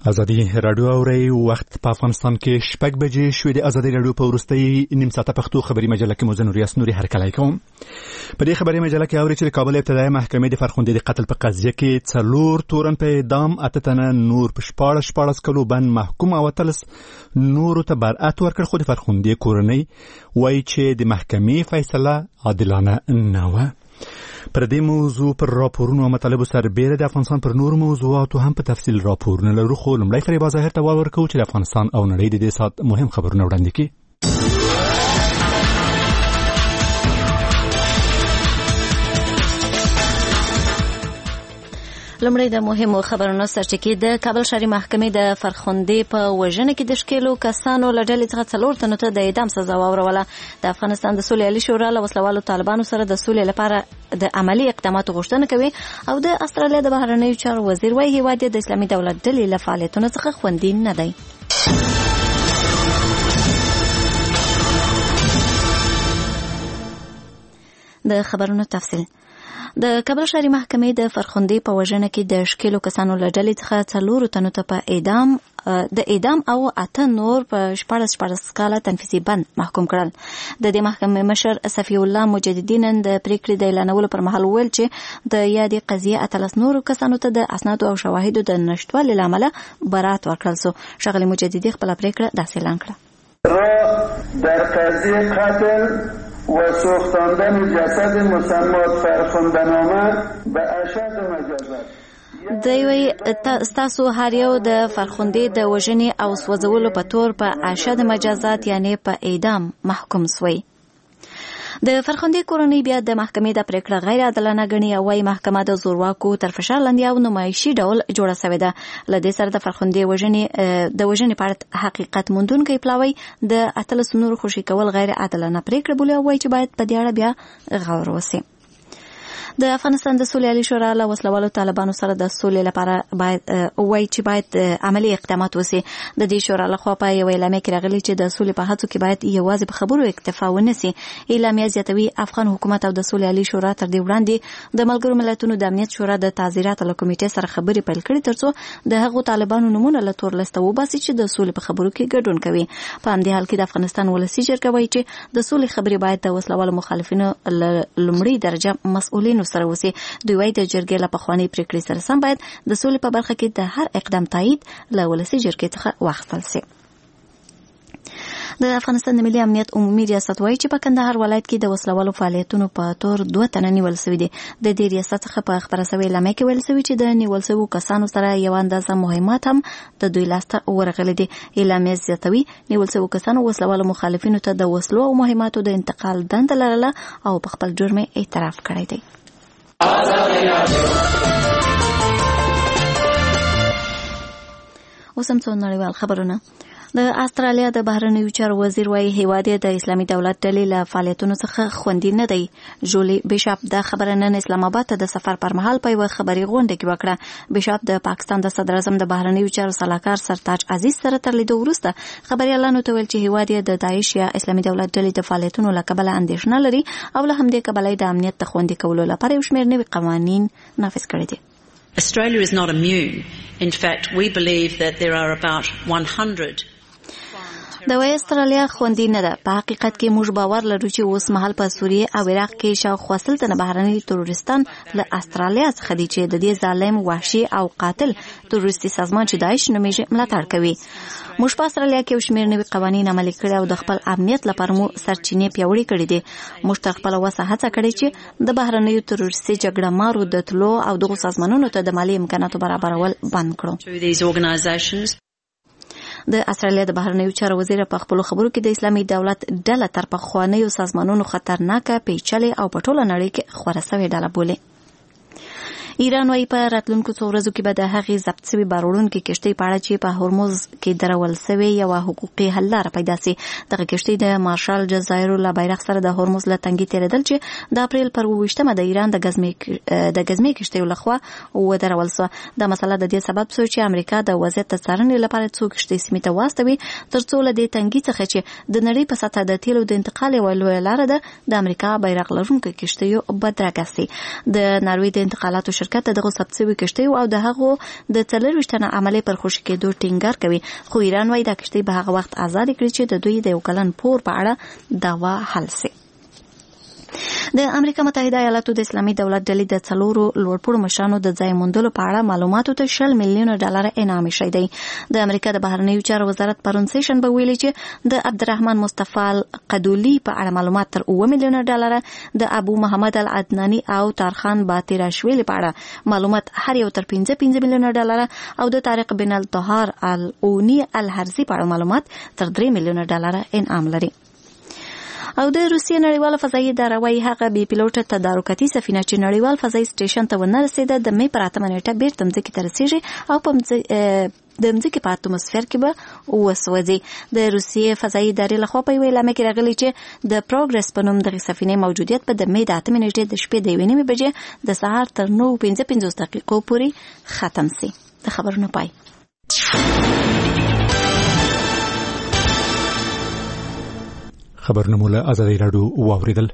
ازادي رادیو اوري وخت په افغانستان کې 6 بجې شوې د ازادي رادیو په ورستۍ نیم ساعته پښتو خبري مجله کې مزن ریاست نوري هرکلی کوم. په دې خبري مجله کې اوري چې د کابل ابتدایي محکمې د فرخندې د قتل په قضیه کې 4 تورن په اعدام، 8 تنه نور په 14 کلو بند محکوم او 13 نور ته برأت ورکړ. خو د فرخندې کورنۍ وایي چې د محکمې فیصله عادلانه نه و. پر دې موضوع پر راپورونو او مطالبو سربېره د افغانستان پر نور موضوعاتو هم په تفصیل راپورونه لرو، خو لومړی فریبا ظاهر ته ورکوو چې د افغانستان او نړۍ د دې ساعت مهم خبرونه وړاندې کړي. لمړی د مهمو خبرونو سرچکې د کابل شهري محکمې د فرخندې په وژنه کې د شکیلو کسانو له ډلې څخه 4 تنو ته د اعدام سزا واوروله. د افغانستان د سولې عالي شورا له وسلوالو طالبانو سره د سولې لپاره د عملی اقداماتو غوښتنه کوي او د استرالیا د بهرنیو چارو وزیر وايي هیواد د اسلامي دولت ډلې له فعالیتونو څخه خوندي نه دی. د خبرونو تفصیل. د کابل شهري محکمې د فرخندې په وژنه کې د شکیلو کسانو له ډلې څخه 4 تنو ته په اعدام او 8 نور په 14 کاله تنفیذي بند محکوم کړل. د دې محکمې مشر صفی الله مجددي نن د پریکړې د اعلانولو پر مهال وویل چې د یادې قضیې 13 نور کسانو ته د اسنادو او شواهدو د نشټوالي له امله برات ورکړل سو. ښاغلي مجددي خپل پریکړه داسې اعلان کړه: در قضیه قتل و سوختاندن جسد مسمات فرخنده‌نامه به اشد مجازات. دوی ستاسو هر یو د فرخندې د وژنې او سوځولو په تور په اشد مجازات یعنی په اعدام محکوم سوی. د فرخندې کورنۍ بیا د محکمې د پریکړه غیر عادلانه ګڼي او وايي محکمه د زورواکو تر فشار لاندې او نمایشي ډول جوړه شوې ده. له دې سره د فرخندې وژنې په اړه حقیقت موندونکي پلاوي د 13 نور خوشي کول غیر عادلانه پریکړه بولي او وايي چې باید په دې اړه بیا غور وشي. د افغانستان د سولې عالي شورا له وسلوالو طالبانو سره د سولې لپاره باید عملی اقدامات وشي. د دې شورا لخوا په یو اعلامیه کې راغلي چې د سولې په هڅو کې باید یوازې په خبرو اکتفا ونه شي. اعلامیه زیاتوي افغان حکومت او د سولې عالي شورا تر دې وړاندې د ملګرو ملتونو د امنیت شورا د تعزیرات له کمیټې سره خبرې پیل کړې ترڅو د هغو طالبانو نمونه له تور لسته وباسي چې د سولې په خبرو کې ګډون کوي. په همدې حال کې د افغانستان ولسي جرګه وایي چې د سولې خبرې باید د وسلوالو مخالفینو لومړی درجه مسؤلینو سره وسی. دوی وايي د جرګې له پخوانۍ پریکړې سره سم باید د سولې په برخه کې د هر اقدام تایید له ولسي جرګې څخه واخیستل شي. د افغانستان د ملي امنیت عمومي ریاست وايي چې په کندهار ولایت کې د وسلوالو فعالیتونو په تور 2 تنه نیول شوي دي. د دې ریاست څخه په خبره شوې اعلامیه کې ویل شوي چې د نیول شوو کسانو سره یو اندازه مهمات هم د دوی لاسته ورغلي دي. اعلامیه زیاتوي نیول شوو کسانو وسلوالو مخالفینو ته د وسلو او مهماتو د انتقال دنده لرله او په خپل جرم اعتراف کړی دی. اوس هم څو نړیوال خبرونه. د استرالیا د بهرنیو چارو وزیر وايي هیواد د اسلامي دولت ډلې له فعالیتونو څخه خوندي نه دی. جولي بیشاپ دا خبره نن اسلام آباد ته د سفر پر مهال په یوه خبري غونډه کې وکړه. بیشاپ د پاکستان د صدر اعظم د بهرنیو چارو سلاکار سرتاج عزیز سره تر لیدو وروسته خبريالانو ته ویل چې هیواد د داعش یا اسلامي دولت ډلې د فعالیتونو له کبله اندېښنه لري او له همدې کبله د امنیت د خوندي کولو لپاره یو شمېر نوي قوانین نافذ کړي دي. Australia is not immune. In fact, we believe that there are about 100 د وای استرالیا خوندي نه ده. په حقیقت کې موږ باور لرو چې اوس مهال په سوریه او عراق کې شاوخوا 30 تنه بهرني تروریستان له استرالیا څخه دي چې د دې ظالم وحشي او قاتل تروریستي سازمان چې داعش نومیږي ملاتړ کوي. موږ په استرالیا کې شمېر نوي قوانین عملي کړي او د خپل امنیت لپاره مو سرچینې پیاوړې کړې دي. موږ تر خپل وسه هڅه کړې چې د بهرنیو تروریستي جګړه مارو د تلو او دغه سازمانونو ته د مالی امکاناتو برابرول بند کړو. د استرالیا د بهرنیو چارو وزیر په خپل خبرو کې د اسلامي دولت ډله تر پخوانیو سازمانونو خطرناکه پیچلې او په ټوله نړۍ کې خوره شوې ډله بولي. ایران وايي په راتلونکو څو ورځو کې به د هغې ضبط شوي باروړونکې کشتۍ په اړه چې په هرمز کې درول شوې یوه حقوقي حل لاره پیدا شي. دغه کشتۍ د مارشال جزایرو له بیرغ سره د هرمز له تنګي تېرېدل چې د اپریل پر 28مه د ایران د ګزمې کشتیو لخوا ودرول شوه. دا مسله د دې سبب شو چې امریکا د وضعیت د څارنې لپاره څو کشتۍ سیمې ته واستوي ترڅو له دې تنګي څخه چې د نړۍ په سطحه د تیلو د انتقال یوه لویه لاره ده د امریکا بیرغ لرونکو کشتیو بدرګه شي. د ناروې د انتقالاتو شرکت دغه ثبت شوی کشتۍ او د هغو د 24 تنه عملي پر خوشي کېدو ټینګار کوي، خو ایران وايي دا کشتۍ به هغه وخت آزاد کړي چې د دوی د یو کلن پور په اړه دعوا حل شي. د امریکا متحده ایالاتو د اسلامي دولت ډلې د 4 لوړپوړو مشرانو د ځای موندلو په اړه معلوماتو ته $10 میلیون انعام شوی دی. د امریکا د بهرنیو چارو وزارت پرون سیشن به ویلي چې د عبدالرحمن مصطفی القدولی په اړه معلومات تر $7 میلیون، د ابو محمد العدنانی او تارخان باطراشویلی په اړه معلومات هر یو تر $5 میلیون او د طارق بن الطهار الاونی الحرزی په اړه معلومات تر $3 میلیون انعام لري. او د روسیې نړیواله فضایي اداره وايي هغه بې پیلوټه تدارکاتي سفینه چې نړیوال فضایي سټیشن ته ونه رسېده د مې پر 8 نیټه بیرته مځکې ته رسېږي او د مځکې په اتموسفیر کې به وسوځي. د روسیې فضایي ادارې لخوا په یوه اعلامیه کې راغلي چې د پروګرس په نوم دغه سفینې موجودیت په د مې د 8 نیټې د شپې د 1 بجې د سهار تر 9:55 دقیقو پورې ختم شي. د خبرونو پای. خبرونه مولا ازادي راډیو واوریدل.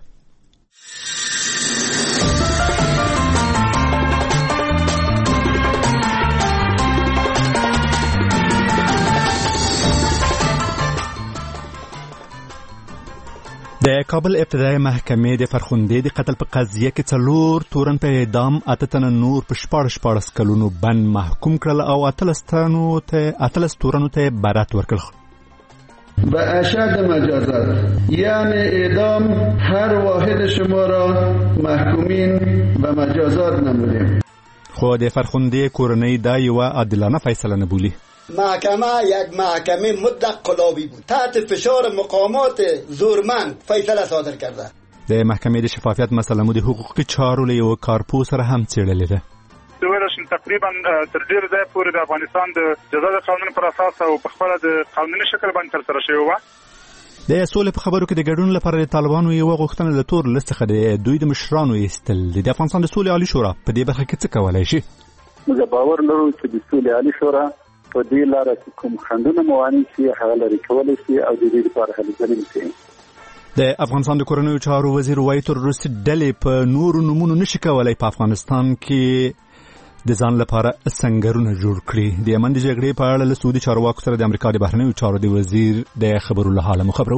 د کابل ابتدایي محکمې د فرخندې د قتل په قضیه کې 4 تورن په اعدام، 8 تنه نور په 14 کلونو بند محکوم کړل او 18 تورنو ته برات ورکړل. به اشد مجازات یعنی اعدام هر واحد شما را محکومین به مجازات نمودیم. خو د فرخندې کورنۍ دا یو عادلانه فیصله نه بولی. محکمه یک محکمه مطلق قلابی بود، تحت فشار مقامات زورمند فیصله صادر کرده. د محکمې د شفافیت مسله مو د حقوقي چارو له یو کارپوه سره هم څېړلې ده. ولشن تقریبا تر ډیر ځای پورې د افغانستان د جزا د قانون پر اساس او په خپل د قانوني شکل باندې ترسره شوی و. د سولې په خبرو کې د ګډون لپاره د طالبانو یو غوښتنه د تور لست څخه د دوی د مشرانو ایستل. د افغانستان د سولې عالی شورا په دې برخه کې څه کولای شي؟ موږ باور لرو چې د سولې عالی شورا په دې لاره کې کوم خنډونه موانع شي هغه لري کولای شي او د دې لپاره هلې ځلې کوي. د افغانستان د کورنیو چارو وزیر وایي ترورست ډلې په نورو نمونو نشي کولای په افغانستان کې د ځان لپاره سنگرونه جوړ کړي. د یمن د جګړې په اړه له سعودي چارواکو سره د امریکا د بهرنیو چارو د وزیر د خبرو له حاله مخبرو.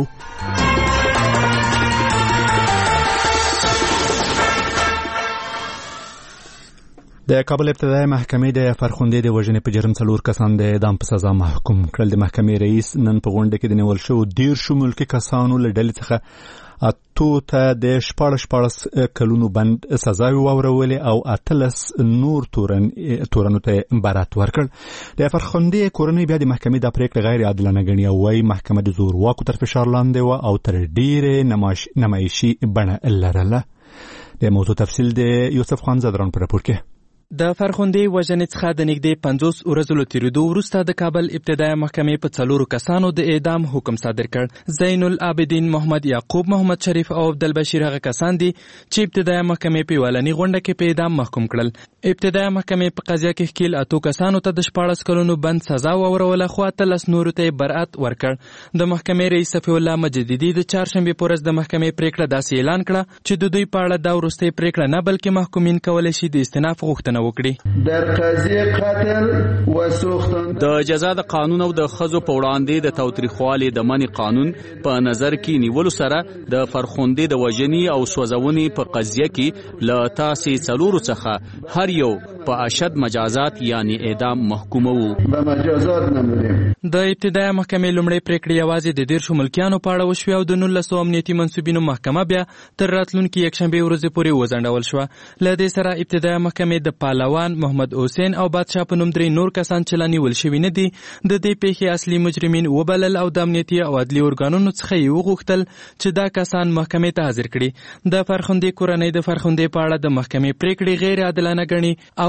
د کابل ابتدایي محکمې د فرخندې د وژنې په جرم 4 کسان د اعدام په سزا محکوم کړل. د محکمې رئیس نن په غونډه کې د نیول شوو 13 ملکي کسانو له ډلې څخه اتو ته د 14 کلونو بند سزا واورولې او 18 نور تورنو ته برات ورکړ. د فرخندې کورنۍ بیا د محکمې د پریکړې غیر عادلانه ګڼي او وايي محکمه د زور واکو تر فشار لاندې و او تر ډیره نمایشي بڼه لرله. د موضوع تفصیل د یوسف خان زدران پر راپور کې. د فرخندې وژنې څخه د نږدې 50 ورځو له تېرېدو وروسته د کابل ابتدایي محکمې په 4 کسانو د اعدام حکم صادر کړ. زین العابدین محمد یعقوب محمد شریف او عبدالبشیر هغه کسان دي چې ابتدایي محکمې په ولني غونډه کې په اعدام محکوم کړل. ابتدایي محکمې په قضیه کې ښکیل 8 کسانو ته د 14 کلونو بند سزا واوروله خو 18 نورو ته برات ورکړ. د محکمې رئیس صفی الله مجددي د چهارشنبې په ورځ د محکمې پریکړه داسې اعلان کړه چې د دوی په اړه دا وروستۍ پریکړه نه بلکې محکومین کولی شي د استئناف غوښتنه وکړي. در قضیه قتل و سوختن د جزا د قانون او د خزو په وړاندې د تاوتریخوالي د منع قانون په نظر کې نیولو سره د فرخندې د وژنې او سوځونې په قضیه کې له تاسې 4 څخه هر یو په اشد مجازات یعنی اعدام محکومو. به مجازات نمودیم. د ابتدایي محکمې لومړی پریکړه یوازې د 13 ملکیانو په اړه وشوه او د 19 امنیتي منصوبینو محکمه بیا تر راتلونکي یکشنبې ورځې پورې وځنډول شوه. له دې سره ابتدایي محکمې د پهلوان محمد حسین او بادشاه په نوم 3 نور کسان چې لا نیول شوي نه دي د دې پیښې اصلي مجرمین وبلل او د امنیتي او عدلي ارګانونو څخه یې وغوښتل چې دا کسان محکمې ته حاضر کړي. د فرخندې کورنۍ د فرخندې په اړه د محکمې پریکړې غیر عادلانه ګڼي او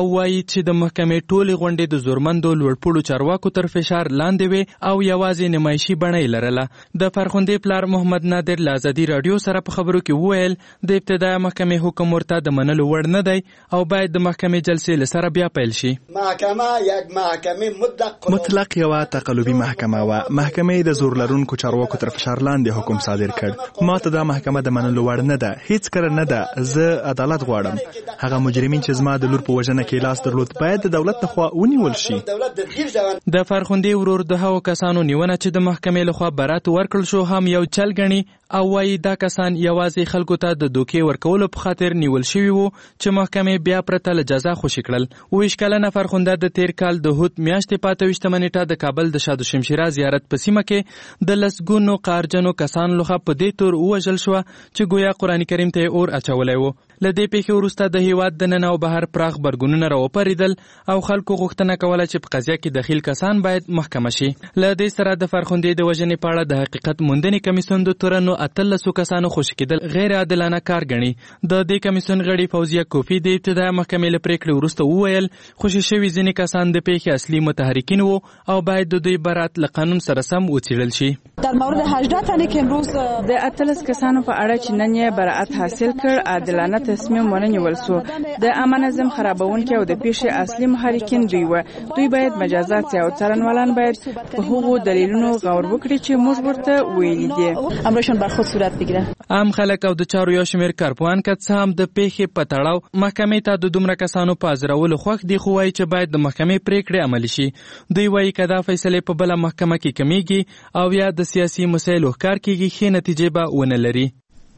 وایي چې د محکمې ټولې غونډې د زورمندو لوړپوړو چارواکو تر فشار لاندې وې او یوازې نمایشي بڼه یې لرله. د فرخندې پلار محمد نادر له ازادي راډیو سره په خبرو کې وویل د ابتدایي محکمې حکم ورته د منلو وړ نه دی او باید د محکمې جلسې له سره بیا پیل شي. محکمه یک محکمه مطلق یوه تقلبي محکمه وه. محکمې د زور لرونکو چارواکو تر فشار لاندې حکم صادر کړ. ما ته دا محکمه د منلو وړ نه ده، هیڅ کله نه ده. زه عدالت غواړم. هغه مجرمین چې زما د لور په وژنه کې لاس درلود باید د دولت لخوا ونیول شي. د فرخندې ورور د هغو کسانو نیونه چې د محکمې لخوا برات ورکړل شو هم یو چل ګڼي او وایي دا کسان یوازې خلکو ته د دوکې ورکولو په خاطر نیول شوي وو چې محکمې بیا پرته له جزا خوشي کړل. 20 کلنه فرخنده د تیر کال د هوت میاشتې 25 نیټه د کابل د شادو شمشیره زیارت په سیمه کې د لسګونو قارجنو کسانو لخوا په دې تور ووژل شو چې گویا قرآن کریم ته اور اچولی وو. له دې پیښې وروسته د هیواد د ننه او بهر پراخ برګونونه راوپاریدل او خلکو غوښتنه کوله چې په قضیه کې دخیل کسان باید محکمه شي. له دې سره د فرخندې د وژنې په اړه د حقیقت موندنې کمیسیون د تورنو 13 کسانو خوشي کېدل غیر عادلانه کار ګڼي. د دې کمیسیون غړي فوزیه کوفی د ابتدایي محکمې له پریکړې وروسته وویل خوشي شوي ځینې کسان د پیښې اصلي متحرکین وو او باید د دوی برات له قانون سره سم وڅېړل شي. در مورد 18 تنه که امروز د 18 کسانو په اړه چې نن یې براءت حاصل کړ عادلانه تصمیم ونیول شو. د عامه نظم خرابونکي او د پیښې اصلي محرکین دوی و. دوی باید مجازات شي او څارنوالان باید په هغو دلیلونو غور وکړي چې موږ ورته ویلي دي. امرشون بر خود صورت بگیره. عام خلک او د چارو یو شمېر کارپوهان که څه هم د پیښې په تړاو محکمې ته د دومره کسانو په حاضرولو خوښ دي، خو وایي چې باید د محکمې پریکړې عملي شي. دوی وایي که دا فیصلې په بله محکمه کې کمیږي او یا د سیاسي مسایلو ښکار کیږي ښې نتیجې به ونه لري.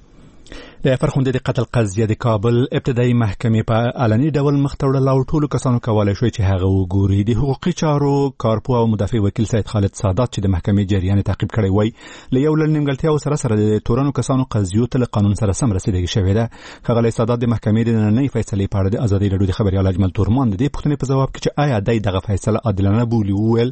د فرخندې د قتل قضیه د کابل ابتدایي محکمې په علني ډول مخ ته وړله او ټولو کسانو کولی شوی چې هغه وګوري. د حقوقي چارو کارپوه او مدافع وکیل سید خالد سادات چې د محکمې جریان تعقیب کړی وای له یو لړ نیمګړتیاو سره د تورنو کسانو قضیو ته له قانون سره سم رسیدګي شوې ده. ښاغلی سادات د محکمې د نننۍ فیصلې په اړه د ازادي راډیو د خبریال اجمل تورمان د دې پوښتنې په ځواب کې چې آیا دی دغه فیصله عادلانه بولي وویل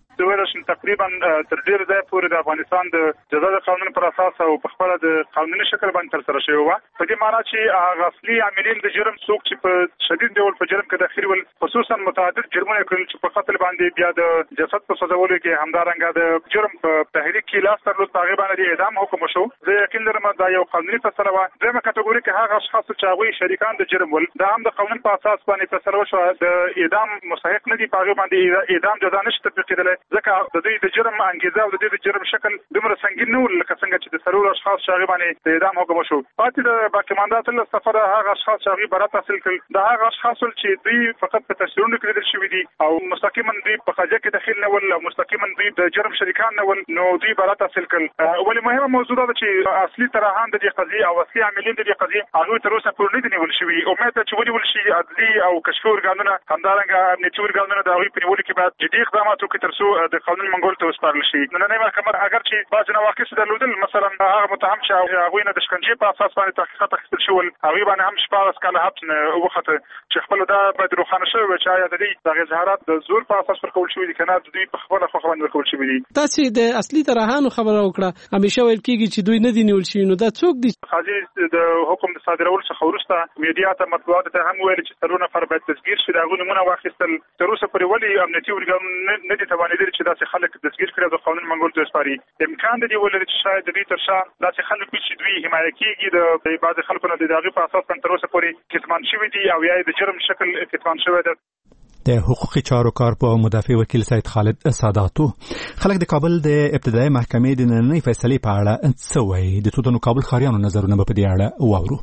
تقریبا تر ډیره ځایه پورې د افغانستان د جزا د قانون پر اساس او په خپل د قانوني شکل باندې ترسره شوی و. په دې معنی چې هغه اصلي عاملین د جرم څوک چې په شدید ډول په جرم کې داخلي ول، خصوصا متعدد جرمونه کړل چې په قتل باندې بیا د جسد په سوځولو کې همدارنګه د جرم په تحریک کې لاس درلود، په هغې باندې د اعدام حکم وشو. زه یقین لرم دا یو قانوني فیصله وه. درېیمه کټګوري کې هغه اشخاص چې هغوی شریکان د جرم ول، دا هم د قانون په اساس باندې فیصله وشوه د اعدام مستحق نه دي، په هغې باندې اعدام جزا نشي تطبیق کېدلی ځکه د دوی د جرم انګیزه او د دې د جرم شکل دومره سنگین نه ول لکه څنګه چې د څلورو اشخاص چې هغې باندې د اعدام حکم وشو. پاتې د باقیمانده 13 نفره هغه اشخاص چې هغوی برات حاصل کړل، د هغه اشخاص ول چې دوی فقط په تصویرونو کې لیدل شوي دي او مستقیما دوی په قضیه کې دخیل نه ول او مستقیما دوی د جرم شریکان نه ول، نو دوی برات حاصل کړل. ولې مهمه موضوع ده چې اصلي طرحان د دې قضیې او اصلي عاملین د دې قضیې هغوی تر اوسه پورې نه دي نیول شوي. امید ده چې ونیول شي. عدلي او کشفي ارګانونه همدارنګه امنیتي ارګانونه د هغوی په نیولو کې باید جدي اقدامات وکړي تر څو د قانون منګولو ته وسپارل شي. نننۍ محکمه اگر چې بعضې نواقص درلودل، مثلا هغه متهم چې هغوی نه د شکنجې په اساس باندې تحقیقات اخیستل شول، هغوی باندې هم 14 کاله حبس وخته چې خپله دا باید روښانه شوی وي چې آیا د دې دغه اظهارات د زور په اساس ورکول شوي دي که نه د دوی په خپله خوښه باندې ورکول شوي دي. تاسې د اصلي طرحانو خبره وکړه، همیشه ویل کېږي چې دوی نه دي نیول شوي، نو دا څوک دي؟ قاضي د حکم د صادرولو څخه وروسته میډیا ته مطبوعاتو ته هم ویل چې 3 نفر باید تسګیر شي. د هغوی نومونه واخیستل. تر اوسه پورې ولې امنیتي ارګانونه نه دي توانېدلي چې داسې خلک تسګیر کړي او د قانون منګولو ته وسپاري؟ امکان دی ولري چې شاید د دوی تر شا داسې خلک وي چې دوی حمایه کېږي د بعضې خلکو نه د هغې په اساس باندې تر اوسه پورې کتمان شوي دي او یا د جرم شکل کتمان شوی ده. د حقوقي چارو کارپوه او مدافع وکیل سید خالد ساداتو. خلک د کابل د ابتدایي محکمې د نننۍ فیصلې په اړه څه وایي؟ د څو تنو کابل ښاریانو نظرونه به په دې اړه واورو.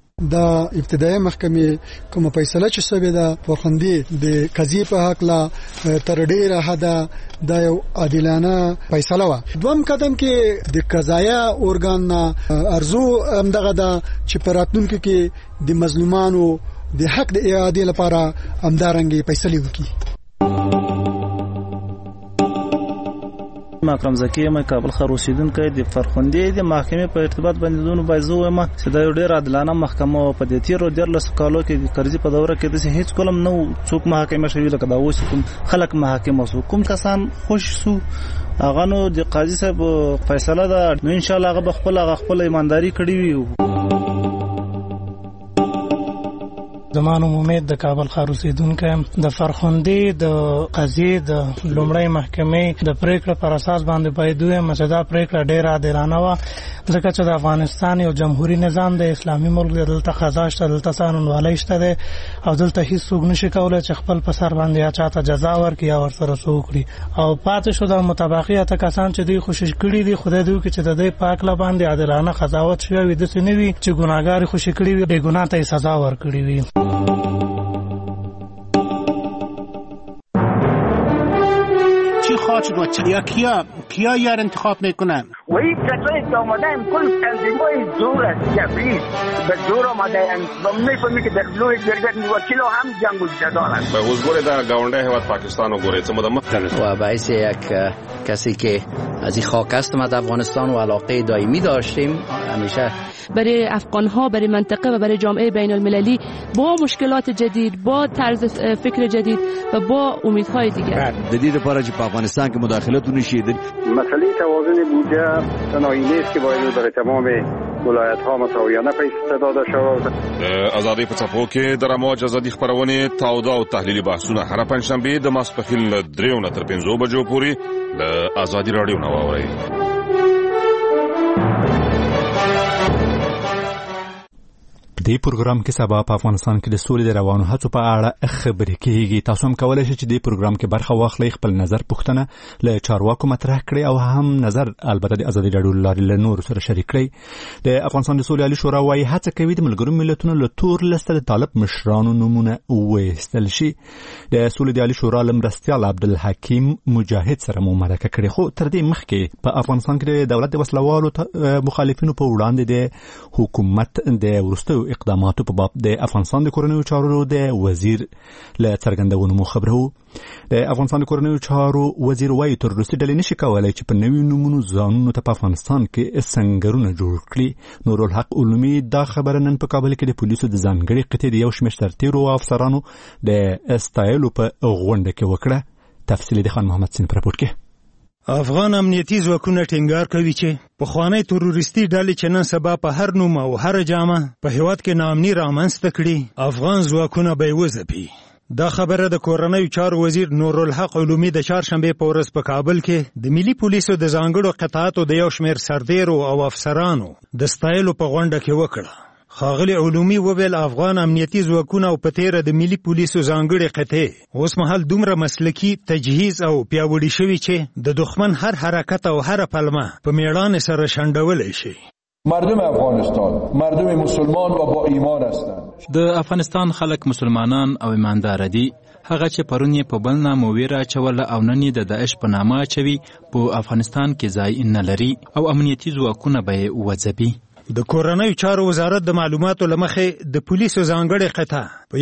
د ابتدایي محکمې کومه فیصله چې شوې ده فرخندې د قضیې په حق لا تر ډیره حده دا یو عادلانه فیصله وه. دویم قدم کې د قضایه ارګان ارزو همدغه ده چې په راتلونکي کې د مظلومانو د حق د اعادې لپاره همدارنګې فیصلې وکړي. اکرم زکی یم، کابل ښار اوسیدونکی. د فرخندې د محکمې په ارتباط باندې دونه باید زه وایم چې دا یو ډېر عادلانه محکمه وه. په دې تېرو 14 کالو کې د کرزي په دوره کې داسې هېڅ کله هم نه و څوک محاکمه شوي لکه دا اوس کوم خلک محاکمه شو. کوم کسان خوش شو هغه نو د قاضي صاحب فیصله ده، نو انشاءالله هغه به خپله ایمانداري کړې وي. زمانو امید د کابل ښار اوسیدونکی د فرخندې د قضیې د لومړۍ محکمې د پریکړې پر اساس باندې باید وایم چې دا پریکړه ډېره عادلانه وه، ځکه چې د افغانستان یو جمهوري نظام د اسلامي ملک دی، دلته قضا شته، دلته قانونوالۍ شته دی او دلته هیڅ څوک نشي کولی چې خپل په سر باندې یا چاته جزا ورکړي یا ورسره څه وکړي. او پاتې شو د مطابقي اته کسان چې دوی خوشش کړي دي، خدای دې وکړي چې د دوی په هکله باندې عادلانه قضاوت شوی وي، داسې نه وي چې ګناهګار یې خوشي کړي وي، بې ګناه ته یې سزا ورکړې وي. شد یا کیا یار انتخاب میکنن؟ و این کسایی که آمدن کل تنظیمای زور است، جبریست به زور آمدن و میفهمی که در لوی جرگت وکیل هم جنگ و جدال است. به حضور در گاونده هواد پاکستان و گوره چه مدام و باعث یک کسی که از این خاک است ما در افغانستان و علاقه دائمی داشتیم همیشه برای افغان‌ها، برای منطقه و برای جامعه بین المللی با مشکلات جدید، با طرز فکر جدید و با امیدهای دیگر. جدید لپاره چې په افغانستان کې مداخلت ونشي. مسئله توازن بودجه تنهایی نیست که باید برای تمام ولایت‌ها مساویانه پیش‌داده شود. آزادی په څپو کې د رموج ازادي خبرونه تاوده او تحلیلي بحثونه هر پنځشنبه د ماسپښین له 3 تر 5 بجو پورې د آزادي رادیو نو اورئ. دې پروګرام کې سبا په افغانستان کې د سولې د روانو هڅو په اړه خبرې کیږي. تاسو هم کولای شئ چې دې پروګرام کې برخه واخلئ، خپل نظر پوښتنه له چارواکو مطرح کړئ او هم نظر البته د ازادي رادیو لارې له نور سره شریک کړئ. د افغانستان د سولې عالی شورا وايي هڅه کوي د ملګرو ملتونو له تور لسته د طالب مشرانو نمونه وایستل شي. د سولې د عالی شورا لمرستیال عبدالحکیم مجاهد سره مو مرکه کړې، خو تر دې مخکې په افغانستان کې د دولت د وسلوالو مخالفینو په وړاندې د حکومت د وروستیو اقداماتو په باب د افغانستان د کورنیو چارو د وزیر له څرګندونو مو خبره وو. د افغانستان د کورنیو چارو وزیر وايي تروریستي ډلې نشي کولای چې په نوي نومونو ځانونو ته په افغانستان کې سنگرونه جوړ کړي. نورالحق علومي دا خبره نن په کابل کې د پولیسو د ځانګړي قطعې د یو شمېر سرتیرو او افسرانو د استایلو په غونډه کې وکړه. تفصیل د خان محمد سین پر راپورټ کې. افغان امنیتي ځواکونه ټینګار کوي چې پخوانۍ تروریستي ډلې چې نن سبا په هر نوم او هر جامه په هیواد کې ناامني رامنځته کړي، افغان ځواکونه به یې وځپي. دا خبره د کورنیو چارو وزیر نورالحق علومي د چهارشنبې په ورځ په کابل کې د ملي پولیسو د ځانګړو قطعاتو د یو شمېر سرتیرو او افسرانو د ستایلو په غونډه کې وکړه. ښاغلي علومي وویل افغان امنیتي ځواکونه او په تیره د ملي پولیسو ځانګړې قطعې اوس مهال دومره مسلکي تجهیز او پیاوړي شوي چې د دښمن هر حرکت او هر پلمه په میړانې سره شنډولی شي. مردم افغانستان مردم مسلمان و با ایمان هستند. د افغانستان خلک مسلمانان او ایماندار دي. هغه چې پرون یې په بل نامه ویره اچوله او نن یې د داعش په نامه اچوي په افغانستان کې ځای نه لري او امنیتي ځواکونه به یې وځپي. د کورنیو چارو وزارت د معلوماتو له مخې د پولیسو ځانګړې قطعه په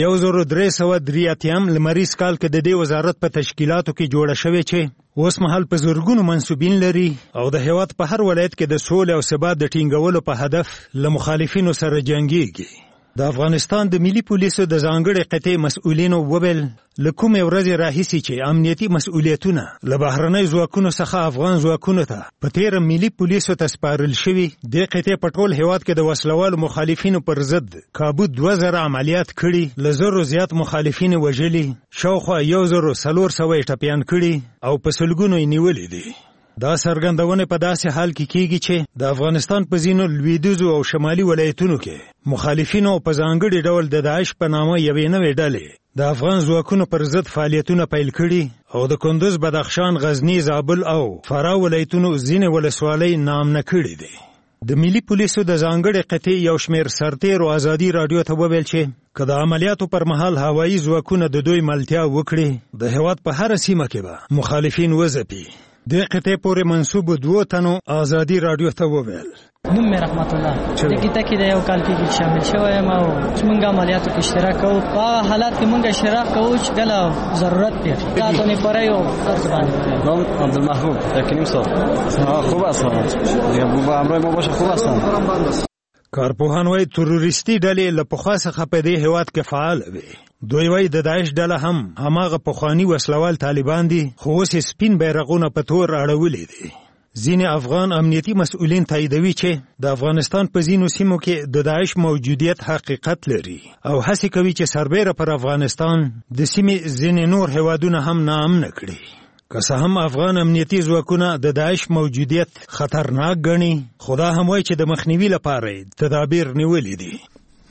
1383 لمریز کال کې د دې وزارت په تشکیلاتو کې جوړه شوې چې اوس مهال په زرګونو منصوبین لري او د هیواد په هر ولایت کې د سولې او ثبات د ټینګولو په هدف له مخالفینو سره جنګیږي. د افغانستان د ملي پولیسو د ځانګړې قطعې مسؤلینو وویل له کومې ورځې راهیسې چې امنیتي مسؤلیتونه له بهرنیو ځواکونو څخه افغان ځواکونو ته په تیره ملي پولیسو ته سپارل شوي، دې قطعې په ټول هیواد کې د وسلوالو مخالفینو پر ضد کابو 2000 عملیات کړي، له زرو زیات مخالفین وژلي، شاوخوا 1400 ټپیان کړي او په سلګونو یې نیولي دي. دا څرګندونه په داسې حال کې کیږي چې د افغانستان په ځینو لویدیځو او شمالي ولایتونو کې مخالفینو په ځانګړي ډول د داعش په نامه یوې نوې ډلې د افغان ځواکونو پر ضد فعالیتونه پیل کړي او د کندوز، بدخشان، غزنی، زابل او فراه ولایتونو ځینې ولسوالۍ نامنه کړي دي. د ملي پولیسو د ځانګړې قطعې یو شمېر سرتیرو ازادي رادیو ته وویل چې که د عملیاتو پر مهال هوایي ځواکونه د دوی ملتیا وکړي، د هیواد په هره سیمه کې به مخالفین وځپي. د قطعې پورې منسوب 2 تنو ازادي رادیو ته وویل. نوم مې رحمت الله د کیته کې د یو کال کې شامل شوی یم او موږ عملیاتو کې اشتراک کوو. په حالات کې موږ اشتراک کوو چې کله ضرورت پیښ تاسو نه پرایو تاسو باندې نام عبدالمحبوب یقینیم صاحب خوب هستم دیگه با همراه ما باشه خوب هستم. کارپوهان وايي تروریستي ډلې له پخوا څخه په دې هیواد کې فعال وي. دوی وايي د داعش ډله هم هماغه پخواني وسلوال طالبان دي، خو اوس سپین بیرغونه په تور اړولي دي. ځینې افغان امنیتي مسؤلین تاییدوي چې د افغانستان په ځینو سیمو کې د داعش موجودیت حقیقت لري او هڅه کوي چې سربېره پر افغانستان د سیمې ځینې نور هیوادونه هم ناامنه کړي. که څه هم افغان امنیتي ځواکونه د داعش موجودیت خطرناک ګڼي، خو دا هم وایي چې د مخنیوي لپاره تدابیر نیولي دي.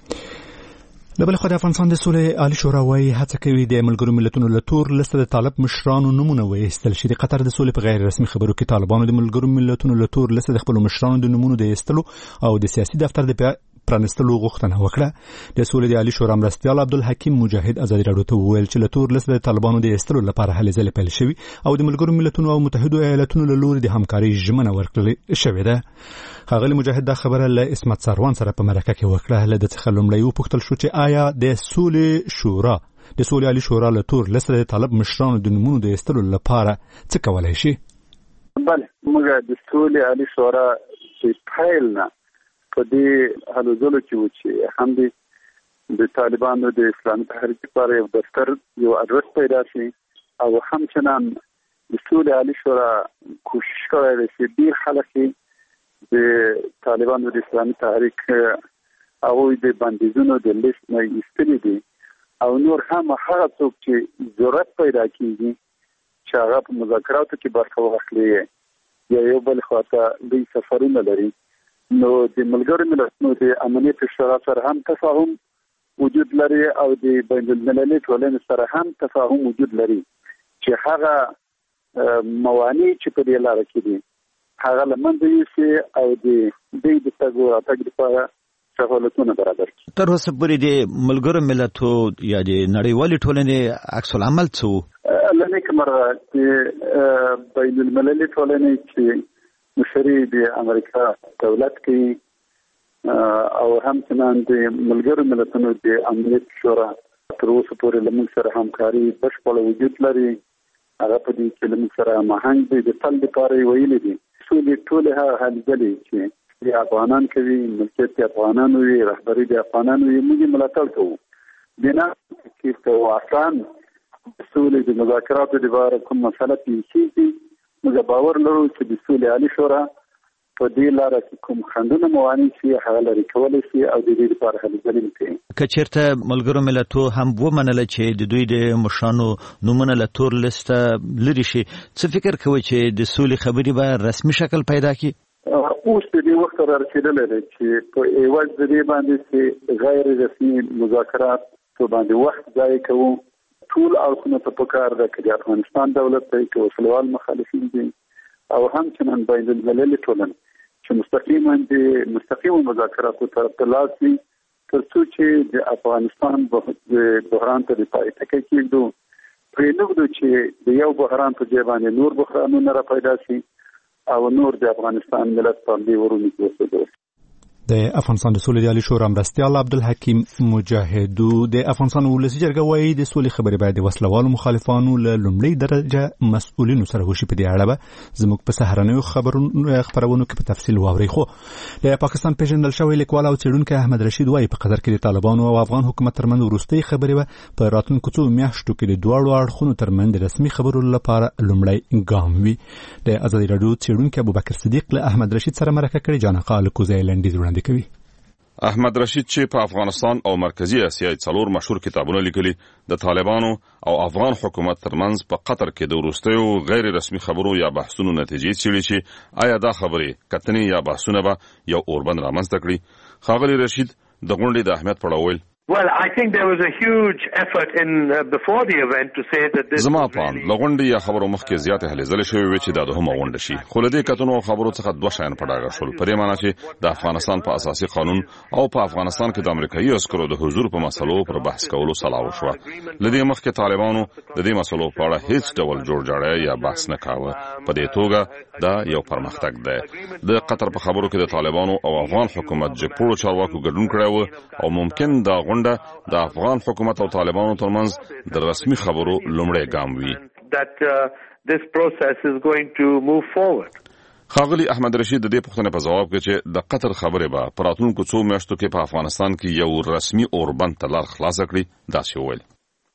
د بل خوا د افغانستان د سولې عالی شورا وايي هڅه کوي د ملګرو ملتونو له تور لسته د طالب مشرانو نومونه وایستل شي. د قطر د سولې په غیر رسمي خبرو کې طالبانو د ملګرو ملتونو له تور لسته د خپل مشرانو د نومونو د ایستلو او د سیاسي دفتر د پرانستلو غوښتنه وکړه. د سولې د عالی شورا مرستیال عبدالحکیم مجاهد ازادي راډیو ته وویل چې له تور لسته د طالبانو د ایستلو لپاره هلې ځلې پیل شوي او د ملګرو ملتونو او متحدو ایالاتونو له لوري د همکارۍ ژمنه ورکړل شوې ده. ښاغلي مجاهد دا خبره له اسمت سروان سره په مرکه کې وکړه. له د څخه لومړی وپوښتل شو چې آیا د سولې عالی شورا له تور لسته د طالب مشرانو د نومونو د ایستلو لپاره څه کولای شي؟ بله، موږ د سولې عالی شورا چې پیل نه په دې هلو ځلو کې و چې هم د طالبانو د اسلامي تحریک لپاره یو دفتر یو ادرس پیدا شي او همچنان د سولې عالی شورا کوشش کوي چې ډېر خلک د طالبانو د اسلامي تحریک هغوی د بندیزونو د لیست نه ایستلي دي او نور هم هغه څوک چې ضرورت پیدا کېږي چې هغه په مذاکراتو کې برخه واخلي یا یو بل خواته دوی سفرونه لري. نو د ملګرو ملتونو د امنیت شورا سره هم تفاهم وجود لري او د بین المللي ټولنې سره هم تفاهم وجود لري چې هغه موانع چې په دې لاره کې دي هغه لمنځه یوسي او د دې د تګ راتګ لپاره سهولتونه برابر کړي. تر اوسه پورې د ملګرو ملتو یا د نړیوالې ټولنې عکس العمل څه لنیک مرغه چې بین المللي ټولنې چې مشري د امریکا دولت کې او همچنان د ملګرو ملتونو د امنیت شورا تر اوسه پورې له موږ سره همکاري بشپړه وجود لري. هغه په دې کې له موږ سره هماهنګ دی د تل لپاره یې ویلي دي. ټولې هغه هلې ځلې چې د افغانان کوي، ملکیت د افغانانو وي، رهبري د افغانانو وي، موږ ملاتړ کوو. بنا چې په آسان سولې د مذاکراتو لپاره کوم مسله پیښ کېږي، موږ باور لرو چې د سولې عالی شورا په دې لاره کې کوم خنډونه موانع شي هغه لرې کولی شي او د دې لپاره هلې ځلې کوي. که چېرته ملګرو ملتو هم ومنله چې د دوی د مشرانو نومونه له تور لسته لرې شي، څه فکر کوئ چې د سولې خبرې به رسمي شکل پیدا کړي؟ اوس د دې وخت را رسېدلی دی چې په عوض د دې باندې چې غیر رسمي مذاکرات په باندې وخت ضایع کوو. ټول اړخونه ته پکار ده چې د افغانستان دولت دی که وسلوال مخالفین دي او همچنان بین المللي ټولنه چې مستقیمو مذاکراتو طرف ته لاړ شي تر څو چې د افغانستان د بحران ته د پای ټکی کېږدو. پرېنږدو چې د یو بحران په ځای باندې نور بحرانونه را پیدا شي او نور د افغانستان ملت په همدې ورونو کې وسوځي. د افغانستان د سولې عالی شورا مرستیال عبدالحکیم مجاهد د افغانستان ولسي جرګه وايي د سولې خبرې باید د وسلوالو مخالفانو له لومړۍ درجه مسؤلینو سره وشي. په دې اړه به زموږ په سهارنیو خبرونو کې په تفصیل واورئ. خو د پاکستان پیژندل شوی لیکوال او څېړونکی احمد رشید وايي په قطر کې د طالبانو او افغان حکومت ترمنځ وروستۍ خبرې به په راتلونکو څو میاشتو کې د دواړو اړخونو ترمنځ د رسمي خبرو لپاره لومړی ګام وي. د ازادي راډیو څېړونکی ابوبکر صدیق له احمد رشید سره مرکه کړې. جانقا الکوزی لنډیز کوي. احمد رشید چې په افغانستان او مرکزی اسیا څلور مشهور کتابونه لیکلي د طالبانو او افغان حکومت ترمنځ په قطر کې د وروستیو غیر رسمي خبرو یا بحثونو نتیجې څېړي چې آیا دا خبرې کتنې یا بحثونه به یو اوربند رامنځته کړي. ښاغلي رشید د غونډې د اهمیت په اړه وویل. Well, I think there was a huge effort in before the event to say that this زما په لغونډې یا خبرو مخکې زیاتې هلې ځلې شوې وې چې دا د هم غونډه شي. خو له دې کتنو خبرو څخه دوه شیان په ډاګه شول. په دې معنی چې د افغانستان په اساسي قانون او په افغانستان کې د امریکایي عسکرو د حضور په مسلو پر بحث کولو سلا وشوه. له دې مخکې طالبانو د دې مسلو په اړه هیڅ ډول جوړجاړی یا بحث نه کاوه. په دې توګه دا یو پرمختګ دی. د قطر په خبرو کې د طالبانو او افغان حکومت جګپوړو چارواکو ګډون کړی و او ممکن دا غونډه د افغان حکومت او طالبانو ترمنځ د رسمي خبرو لومړی ګام وي. ښاغلي احمد رشید د دې پوښتنې په ځواب کې چې د قطر خبرې به په راتلونکو څو میاشتو کې په افغانستان کې یو رسمي اوربند ته لار خلاصه کړي داسې وویل.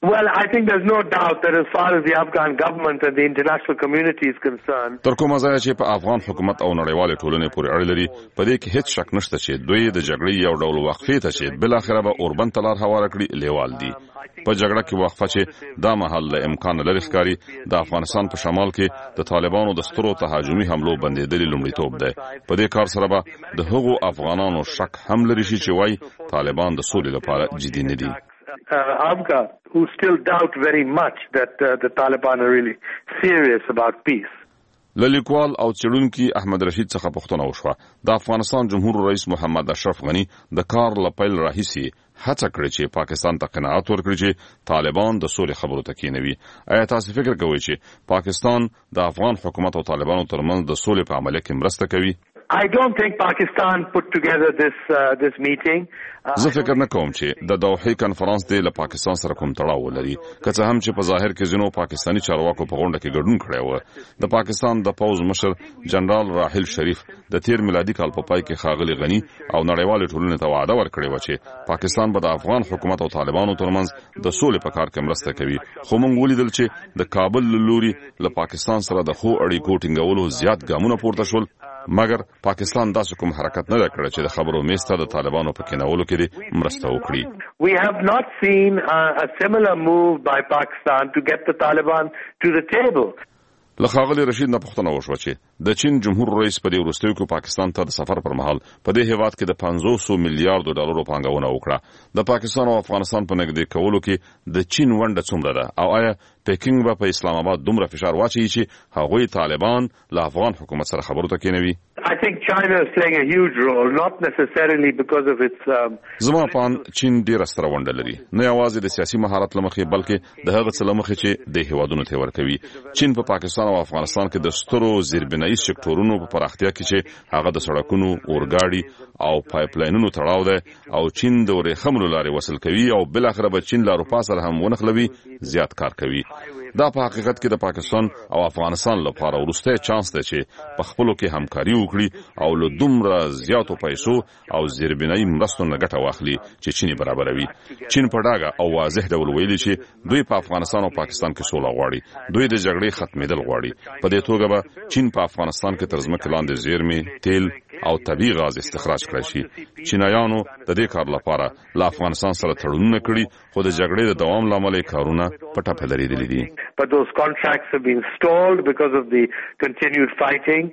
Well, I think there's no doubt that as far as the Afghan government and the international community is concerned, تر کومه ځای چې په افغان حکومت او نړیوال ټولنې پورې اړه لري په دې کې هیڅ شک نشته چې دوی د جګړې یو ډول وقفې ته چې بل اخره به اوربند تلار هواره کړي لیوال دي. په جګړه کې وقفه چې دا محل له امکان لري ښکاری د افغانستان په شمال کې د طالبانو د سترو تهاجمي حملو بندیدلي لومړیتوب دی. په دې کار سره به د هغو افغانانو شک هم لري چې وایي طالبان د سولې لپاره جدي نه دي. Afghans who still doubt very much that the Taliban are really serious about peace. لیکوال او څېړونکي احمد رشید څخه پوښتنه وشوه د افغانستان جمهور رئیس محمد اشرف غنی د کار لپیل راهیسي هڅه کړې چې پاکستان ته قناعت ورکړي چې طالبان د سولې خبرو ته کېنوي. آیا تاسو فکر کوئ چې پاکستان د افغان حکومت او طالبانو ترمنځ د سولې په عملیه کې مرسته کوي؟ I don't think Pakistan put together this meeting. زه فکر نه کوم چې د دوحې کنفرانس دی له پاکستان سره کوم تړاو لري، که څه هم چې په ظاهر کې ځینو پاکستاني چارواکو په غونډه کې ګډون کړی و. د پاکستان د پوځ مشر جنرال راحیل شریف د تیر میلادي کال په پای کې ښاغلي غني او نړیوالې ټولنې ته وعده ورکړې وه چې پاکستان به د افغان حکومت او طالبانو ترمنځ د سولې په کار کې مرسته کوي. خو موږ ولیدل چې د کابل له لوري له پاکستان سره د ښو اړیکو ټینګولو زیات ګامونه پورته شول، مګر پاکستان داسې کوم حرکت نه کړی چې د خبرو میز ته د طالبانو په کېنولو کې مرسته وکړي. We have not seen a similar move by Pakistan to get the Taliban to the table. له ښاغلي رشید نه پوښتنه وشوه چې د چین جمهور رئیس په دې وروستیو کې پاکستان ته د سفر پر مهال په دې هیواد کې د 500 میلیارډو ډالرو پانګونه وکړه. د پاکستان او افغانستان په نږدې کولو کې د چین ونډه څومره ده او آیا پیکینګ به په اسلام آباد دومره فشار واچوي چې هغوی طالبان له افغان حکومت سره خبرو ته کېنوي؟ I think China is playing a huge role, not necessarily because of its زما پان چین ډیره ستره ونډه لري، نه یوازې د سیاسي مهارت لمخې بلکې د هغه څه لمخې چې د هیوادونو ته ورکوي. چین په پاکستان او افغانستان کې د سترو زیربنایي سکتورونو په پراختیا کې چې هغه د سړکونو، اورګاډي او پایپ لاینونو تړاو ده او چین د ورېښمو لارې وصل کوي او بل اخره به چین له اروپا سره هم ونښلوي، زیات کار کوي. دا په حقیقت کې د پاکستان او افغانستان لپاره وروستی چانس دی چې په خپلو کې همکاري وکړي او له دومره زیاتو پیسو او زیربنایي مرستو نه ګټه واخلي چې چین برابروي. چین په ډاګه او واضح ډول ویلي چې دوی په افغانستان او پاکستان کې سوله غواړي، دوی د جګړې ختمېدل غواړي. په دې توګه به چین په افغانستان کې تر ځمکې لاندې زیرمې، تیل او طبیعي غاز استخراج کړی شي. چینایانو د دې کار لپاره له افغانستان سره تړونونه کړي، خو د جګړې د دوام له امله کارونه په ټپه دریدلي دي. But those contracts have been stalled because of the continued fighting.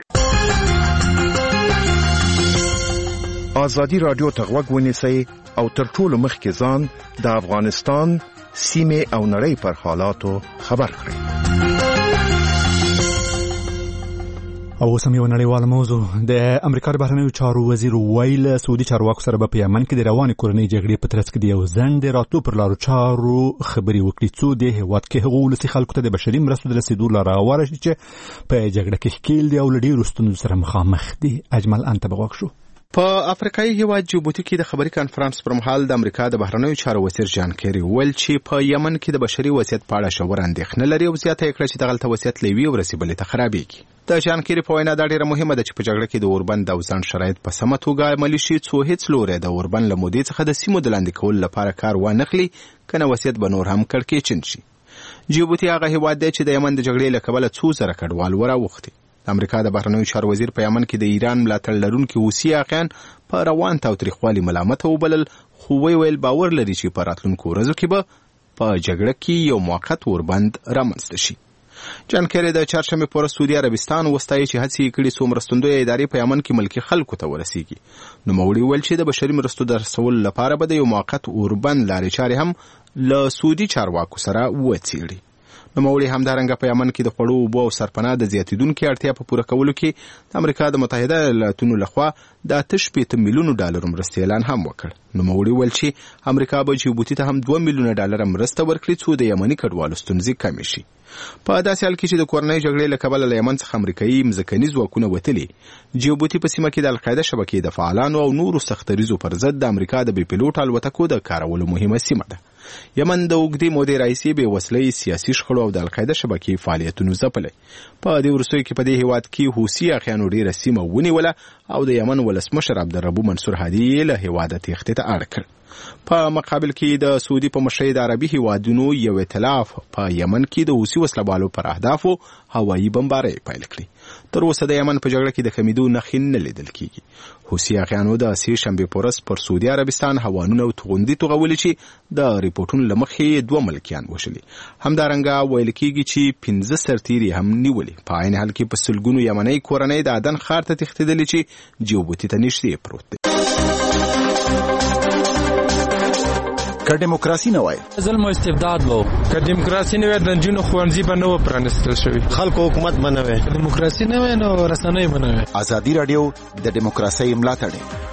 آزادی رادیو ته غوږ ونیسئ او تر ټولو مخکې ځان د افغانستان سیمې او نړۍ پر حالاتو خبر کړئ. او سم یو نړیواله موضوع د امریکا د بهرنیو چارو وزیر ویل سعودي چارواکو سره په یمن کې د روانې کورنۍ جګړې په ترڅ کې د یو ځنډ راتلو پر لارو چارو خبرې وکړي څو د هیواد کې هغو ولسي خلکو ته د بشري مرستو د رسیدو لاره هواره شي چې په جګړه کې ښکیل دي او له ډېرو ستونزو سره مخامخ دي. اجمل انت به غوږ شو. په افریقایي هیواد جیبوتي کې د خبري کانفرنس پر مهال د امریکا د بهرنیو چارو وزیر جان کیری ویل چې په یمن کې د بشري وضعیت په اړه ژوره اندېښنه لري او زیاته یې کړه چې دغلته وضعیت له یوې ورځې بلې ته خرابېږي. د جان کیری په وینا دا ډېره مهمه ده چې په جګړه کې د اوربند او ځنډ شرایط په سمه توګه عملي شي څو هیڅ لوری د اوربند له مودې څخه د سیمو د لاندې کولو لپاره کار وانخلي، کنه وضعیت به نور هم کړکېچن شي. جیبوتي هغه هیواد دی چې د یمن د جګړې له کبله څو زره کډوال وراوښتي. د امریکا د بهرنیو چارو وزیر په یمن کې د ایران ملاتړ لرونکي حوثي اخیان په روان تاوتریخوالي ملامت وبلل، خو ویل باور لري چې په راتلونکو ورځو کې به په جګړه کې یو موقت اوربند رامنځته شي. جان کیری د چهارشنبې په ورځ سعودي عربستان وستایي چې هڅې یې کړي څو مرستندویه ادارې په یمن کې ملکي خلکو ته ورسیږي. نوموړي ویل چې د بشري مرستو د رسولو لپاره به د یو موقت اوربند لارې چارې هم له سعودي چارواکو سره وڅېړي. نوموړي همدارنګه په یمن کې د خوړو، اوبو او سرپناه د زیاتېدونکي اړتیا په پوره کولو کې د امریکا د متحده ایالاتونو لخوا د 8 میلیونو ډالرو مرستې اعلان هم وکړ. نوموړي ویل چې امریکا به جیبوتي ته هم 2 میلیونه ډالر مرسته ورکړي څو د یمني کډوالو ستونزې کمې شي. په داسې حال کې چې د کورنۍ جګړې له کبله له یمن څخه امریکایي مځکني ځواکونه وتلي، جیبوتي په سیمه کې د القاعده شبکې د فعالانو او نورو سختریزو پر ضد د امریکا د بې پیلوټ الوتکو د کارولو مهمه سیمه ده. یمن د اوږدې مودې راهیسې بې وسلې سیاسي شخړو او د القاعده شبکې فعالیتونو ځپلی. په دې وروستیو کې په دې هیواد کې حوثي اخیانو ډېره سیمه ونیوله او د یمن ولسمشر عبدالربو منصور هادي له هیواده تېښتې ته اړ کړ. په مقابل کې د سعودي په مشرۍ د عربي هیوادونو یو ائتلاف په یمن کې د حوثي وسلوالو پر اهدافو هوایي بمبارۍ پیل کړې. تر اوسه د یمن په جګړه کې د کمیدو نښې نه لیدل کېږي. حوثي اخیانو د سې شنبې په ورځ پر سعودي عربستان هوانونه او توغندي توغولي چې د ریپورټونو له مخې 2 ملکیان وشلي. همدارنګه ویل کېږي چې 15 سرتیري هم نیولي. په عین حال کې په سلګونو یمنۍ کورنۍ د عدن ښار ته تښتېدلې چې جیبوتي ته نږدې پروت دی. که دیموکراسي نه وای ظلم او استبداد وو، که دیموکراسي نه وای د نجونو ښوونځي به نه و پرانستل شوي، خلکو حکومت به نه وای، که دیموکراسي نه وای نو رسنۍ به نه وای. ازادي رادیو د دیموکراسۍ ملاتړ.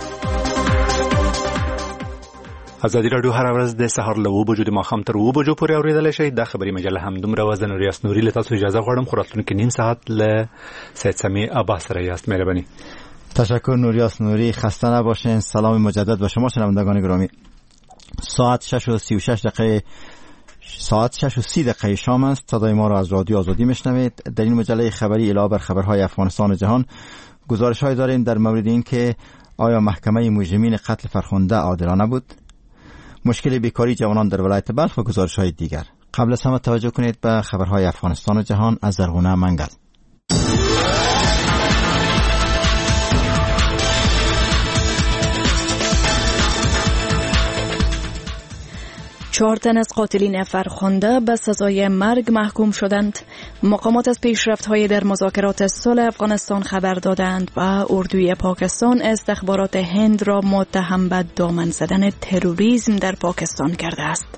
ازادي رادیو هر ورځ د سهار له 9 بجو د ماښام تر 2 بجو پورې اوریدلای شئ. د خبري مجله هم دومره وزن او ریاست نوري له تاسو اجازه غواړم خو راتلونکي نیم ساعت له سید سمی عباس سره یاست. مهرباني. تشکر نوریاس نوری. خسته نباشین. سلام مجدد به شما شنوندگان گرامی. ساعت 6:30 شام است. صدای ما را از رادیو آزادی میشنوید. در این مجله خبری علاوه بر خبرهای افغانستان و جهان گزارش‌های داریم در مورد اینکه آیا محکمه مجرمین قتل فرخنده عادلانه بود، مشکل بیکاری جوانان در ولایت بلخ و گزارش‌های دیگر. قبل از همه توجه کنید به خبرهای افغانستان و جهان از زرغونه منگل. 4 تن از قاتلین فرخنده به سزای مرگ محکوم شدند. مقامات از پیشرفت‌های در مذاکرات صلح افغانستان خبر دادند و اردوی پاکستان استخبارات هند را متهم به دامن زدن تروریسم در پاکستان کرده است.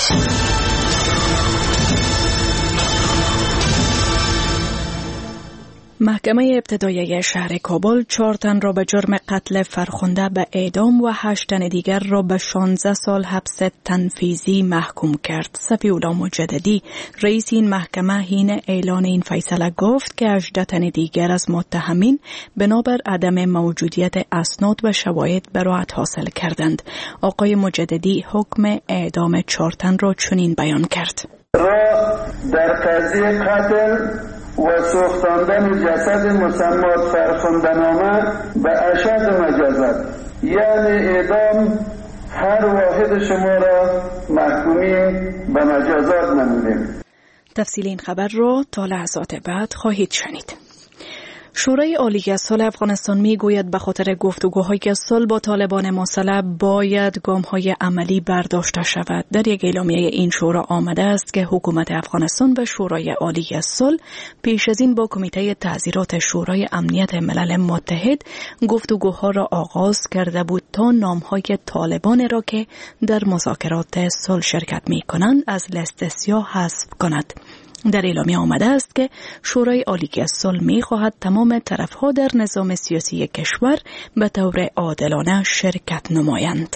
محکمه ابتداییه شهر کابل 4 تن را به جرم قتل فرخنده به اعدام و 8 تن دیگر را به 16 سال حبس تنفیذی محکوم کرد. صفی‌الله مجددی رئیس این محکمه حین اعلان این فیصله گفت که 18 تن دیگر از متهمین بنابر عدم موجودیت اسناد و شواهد براءت حاصل کردند. آقای مجددی حکم اعدام 4 تن را چنین بیان کرد: در قضیه قتل و سوختاندن جسد مسمى فرخنده‌نامه به اشد مجازات یعنی اعدام هر واحد شما را محکومی به مجازات نمودیم. تفصیل این خبر را تا لحظات بعد خواهید شنید. شورای عالی صلح افغانستان میگوید به خاطر گفتگوهای صلح با طالبان مسلح باید گام‌های عملی برداشته شود. در یک اعلامیه این شورا آمده است که حکومت افغانستان و شورای عالی صلح پیش از این با کمیته تعزیرات شورای امنیت ملل متحد گفتگوها را آغاز کرده بود تا نام‌های طالبان را که در مذاکرات صلح شرکت می‌کنند از لیست سیاه حذف کند. در اعلامیه آمده است که شورای عالی صلح می‌خواهد تمام طرف‌ها در نظام سیاسی کشور به طور عادلانه شرکت نمایند.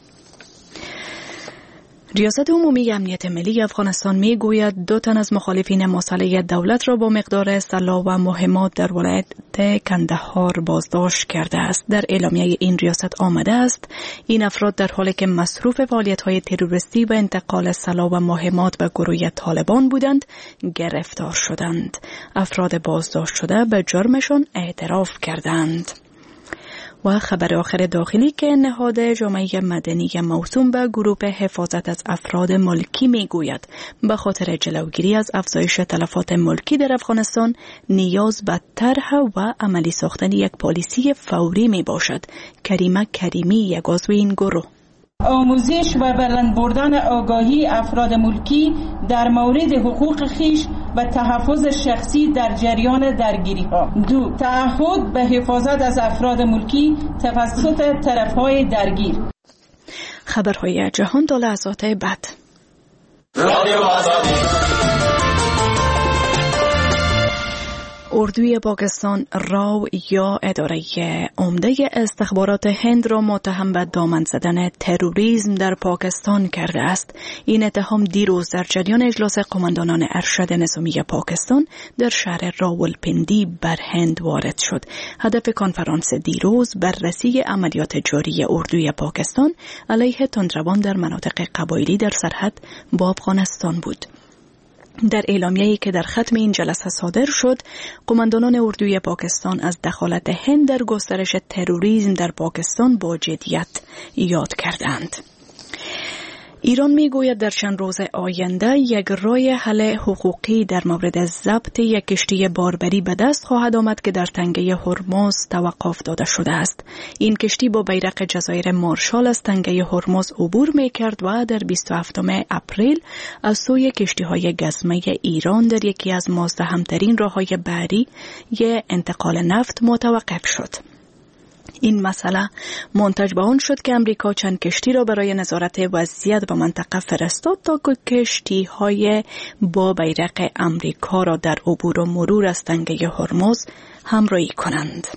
ریاست عمومی امنیت ملی افغانستان میگوید 2 تن از مخالفین مسلح دولت را با مقدار سلاح و مهمات در ولایت کندهار بازداشت کرده است. در اعلامیه این ریاست آمده است این افراد در حالی که مصروف فعالیت‌های تروریستی و انتقال سلاح و مهمات به گروه طالبان بودند گرفتار شدند. افراد بازداشت شده به جرمشان اعتراف کردند. و خبر آخر داخلی که نهاد جامعه مدنی موسوم به گروه حفاظت از افراد ملکی میگوید به خاطر جلوگیری از افزایش تلفات ملکی در افغانستان نیاز به طرح و عملی ساختن یک پالیسی فوری می باشد. کریمه کریمی یک عضو این گروه: آموزش و بلند بردن آگاهی افراد ملکی در مورد حقوق خیش و تحفظ شخصی در جریان درگیری ها. 2. تعهد به حفاظت از افراد ملکی توسط طرفهای درگیر. خبرهای جهان تا لحظات بعد. اردوی پاکستان راو یا اداره عمده استخبارات هند را متهم به دامن زدن تروریسم در پاکستان کرده است. این اتهام دیروز در جریان اجلاس قماندانان ارشد نظامی پاکستان در شهر راولپندی بر هند وارد شد. هدف کنفرانس دیروز بررسی عملیات جاری اردوی پاکستان علیه تندروان در مناطق قبایلی در سرحد با افغانستان بود. در اعلامیه‌ای که در ختم این جلسه صادر شد، قماندانان اردوی پاکستان از دخالت هند در گسترش تروریسم در پاکستان با جدیت یاد کردند. ایران میگوید در چند روز آینده یک راه حل حقوقی در مورد ضبط یک کشتی باربری به دست خواهد آمد که در تنگه هرمز توقف داده شده است. این کشتی با بیرق جزایر مارشال از تنگه هرمز عبور میکرد و در 27 اپریل از سوی کشتی‌های گزمه ایران در یکی از مزدحم‌ترین راه‌های بحری انتقال نفت متوقف شد. این مسئله منتج به آن شد که امریکا چند کشتی را برای نظارت وضعیت به منطقه فرستاد تا کشتی‌های با بیرق امریکا را در عبور و مرور از تنگه هرمز همراهی کنند.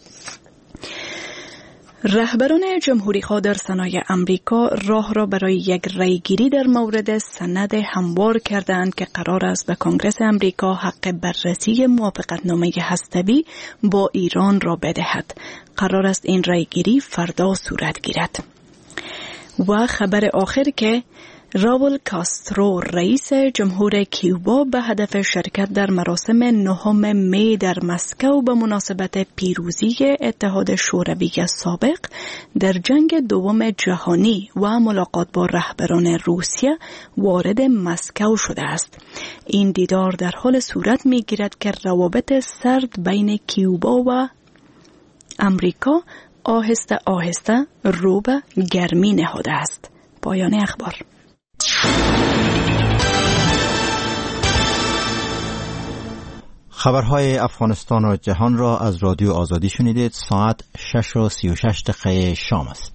رهبران جمهوری‌خواه در سنای امریکا راه را برای یک رأیگیری در مورد سند هموار کردند که قرار است به کنگره امریکا حق بررسی موافقتنامه هسته‌ای با ایران را بدهد. قرار است این رأیگیری فردا صورت گیرد. و خبر آخر که راول کاسترو رئیس جمهور کیوبا به هدف شرکت در مراسم 9 می در مسکو به مناسبت پیروزی اتحاد شوروی سابق در جنگ دوم جهانی و ملاقات با رهبران روسیه وارد مسکو شده است. این دیدار در حال صورت می‌گیرد که روابط سرد بین کیوبا و امریکا آهسته آهسته رو به گرمی نهاده است. پایان اخبار. خبرهای افغانستان و جهان را از رادیو آزادی شنیدید. ساعت 6:36 شام است.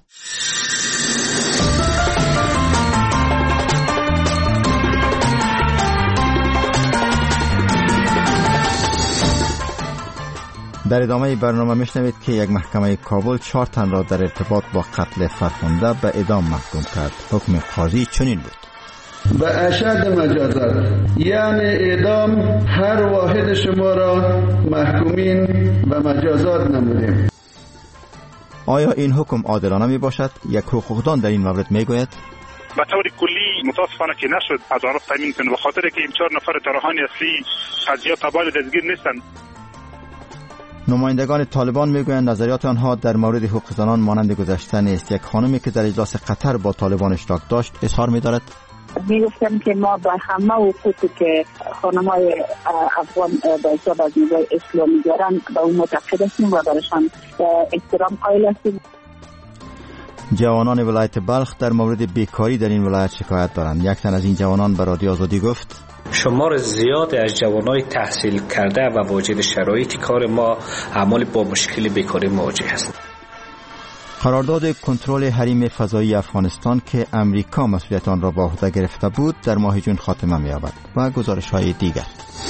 در ادامه برنامه میشنوید که یک محکمه کابل 4 تن را در ارتباط با قتل فرخنده به اعدام محکوم کرد. حکم قاضی چنین بود: به اشد مجازات یعنی اعدام هر واحد شما را محکومین به مجازات نمودیم. آیا این حکم عادلانه می باشد؟ یک حقوقدان در این مورد می گوید به طور کلی متاسفانه که نشد عدالت تامین کنه، به خاطر که این 4 نفر طرحان اصلی قضیه تبال دستگیر نیستند. نمایندگان طالبان میگویند نظریات آنها در مورد حقوق زنان مانند گذشته نیست. یک خانمی که در اجلاس قطر با طالبان اشتراک داشت اظهار می‌دارد: میگفتم که ما به همه حقوقی که خانم‌های افغان به حساب از نظام اسلامی دارن به اون معتقد هستیم و برایشان احترام قائل هستیم. جوانان ولایت بلخ در مورد بیکاری در این ولایت شکایت دارند. یک تن از این جوانان به رادیو آزادی گفت: شمار زیاد از جوانای تحصیل کرده و واجد شرایط کار ما اعمال با مشکل بیکاری مواجه است. قرارداد کنترل حریم فضایی افغانستان که امریکا مسئولیت آن را به عهده گرفته بود در ماه جون خاتمه می‌یابد و گزارش‌های دیگر.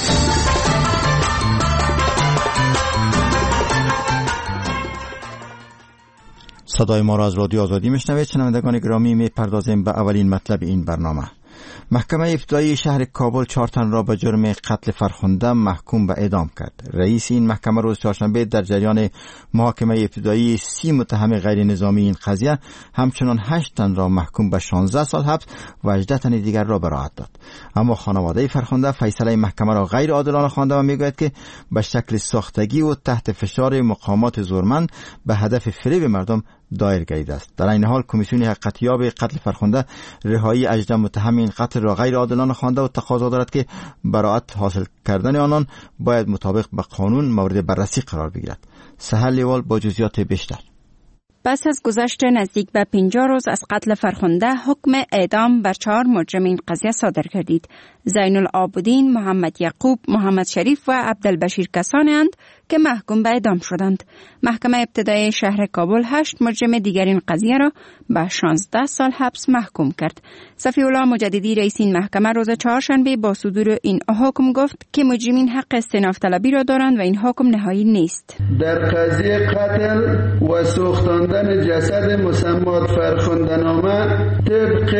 صدای ما را از رادیو آزادی میشنوید. شنوندگان گرامی، میپردازیم به اولین مطلب این برنامه. محکمه ابتدایی شهر کابل 4 تن را به جرم قتل فرخنده محکوم به اعدام کرد. رئیس این محکمه روز چهارشنبه در جریان محاکمه ابتدایی 30 متهم غیر نظامی این قضیه همچنان 8 تن را محکوم به 16 سال حبس و 18 تن دیگر را براءت داد. اما خانواده فرخنده فیصله محکمه را غیر عادلانه خوانده و میگوید که به شکل ساختگی و تحت فشار مقامات زورمند به هدف فریب مردم دایر گردیده است. در این حال کمیسیون حقیقتیاب قتل فرخنده رهایی 18 متهم این قتل را غیر عادلانه خوانده و تقاضا دارد که براءت حاصل کردن آنان باید مطابق به قانون مورد بررسی قرار بگیرد. سحر لیوال با جزئیات بیشتر. پس از گذشت نزدیک به 50 روز از قتل فرخنده حکم اعدام بر 4 مجرمین قضیه صادر گردید. زین العابدین، محمد یعقوب، محمد شریف و عبدالبشیر کسانی اند که محکوم به اعدام شدند. محکمه ابتدایی شهر کابل 8 مجرم دیگر این قضیه را به 16 سال حبس محکوم کرد. صفی الله مجددی رئیس این محکمه روز چهارشنبه با صدور این حکم گفت که مجرمین حق استئناف طلبی را دارند و این حکم نهایی نیست. در قضیه قتل و سوختاندن جسد مسمات فرخنده‌نامه طبق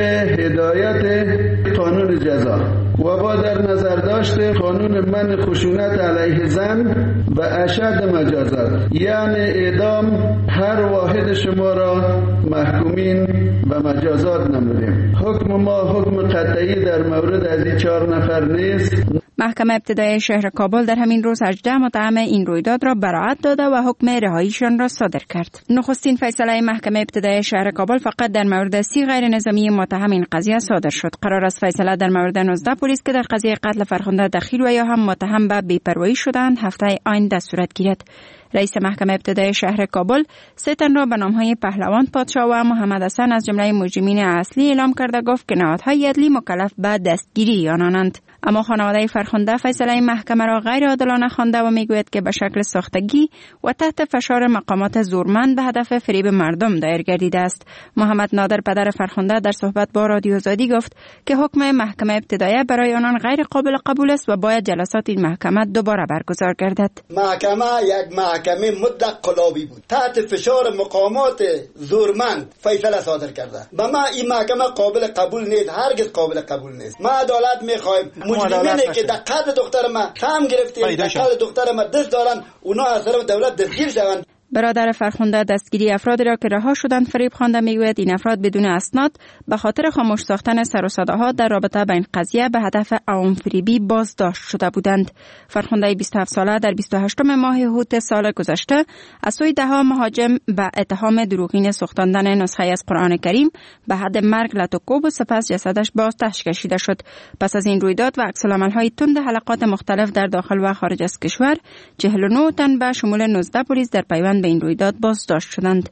هدایت قانون جزا و با در نظر داشت قانون منع خشونت علیه زن و اشد مجازات یعنی اعدام هر واحد شما را محکومین و مجازات نمودیم. حکم ما حکم قطعی در مورد از این 4 نفر نیست. محکمه ابتدایی شهر کابل در همین روز 18 متهم این رویداد را براءت داده و حکم رهاییشان را صادر کرد. نخستین فیصله محکمه ابتدایی شهر کابل فقط در مورد 30 غیر نظامی متهم این قضیه صادر شد. قرار است فیصله در مورد 19 پلیس که در قضیه قتل فرخنده دخیل و یا هم متهم به بی‌پروایی شدند هفته آینده صورت گیرد. رئیس محکمه ابتدایی شهر کابل 3 تن را به نام‌های پهلوان پادشاه و محمد حسن از جمله مجرمین اصلی اعلام کرده گفت که نهادهای عدلی مکلف به دستگیری آنانند. اما خانواده فرخنده فیصله محکمه را غیر عادلانه خوانده و میگوید که به شکل ساختگی و تحت فشار مقامات زورمند به هدف فریب مردم دایر گردیده است. محمد نادر پدر فرخنده در صحبت با رادیو آزادی گفت که حکم محکمه ابتدایی برای آنان غیر قابل قبول است و باید جلسات این محکمه دوباره برگزار گردد. محکمه یک محکمه مطلق قلابی بود، تحت فشار مقامات زورمند فیصله صادر کرده. به ما این محکمه قابل قبول نیست، هرگز قابل قبول نیست. ما عدالت میخوایم. مجرمینی که در قتل دختر ما سهم گرفتیم، در قتل دختر ما دست دارن، اونا از طرف دولت دستگیر شوند. برادر فرخنده دستگیری افرادی را که رها شدند فریب خوانده میگوید این افراد بدون اسناد به خاطر خاموش ساختن سر و صداها در رابطه با این قضیه به هدف عوام فریبی بازداشت شده بودند. فرخنده 27 ساله در 28 ماه هوت سال گذشته از سوی دهها مهاجم به اتهام دروغین سوختاندن نسخه از قرآن کریم به حد مرگ لطوکوب و سپس جسدش به آتش کشیده شد. پس از این رویداد و عکس‌العمل‌های تند حلقات مختلف در داخل و خارج از کشور 49 تن به شمول 19 پلیس در پیوند به این رویداد بازداشت شدند.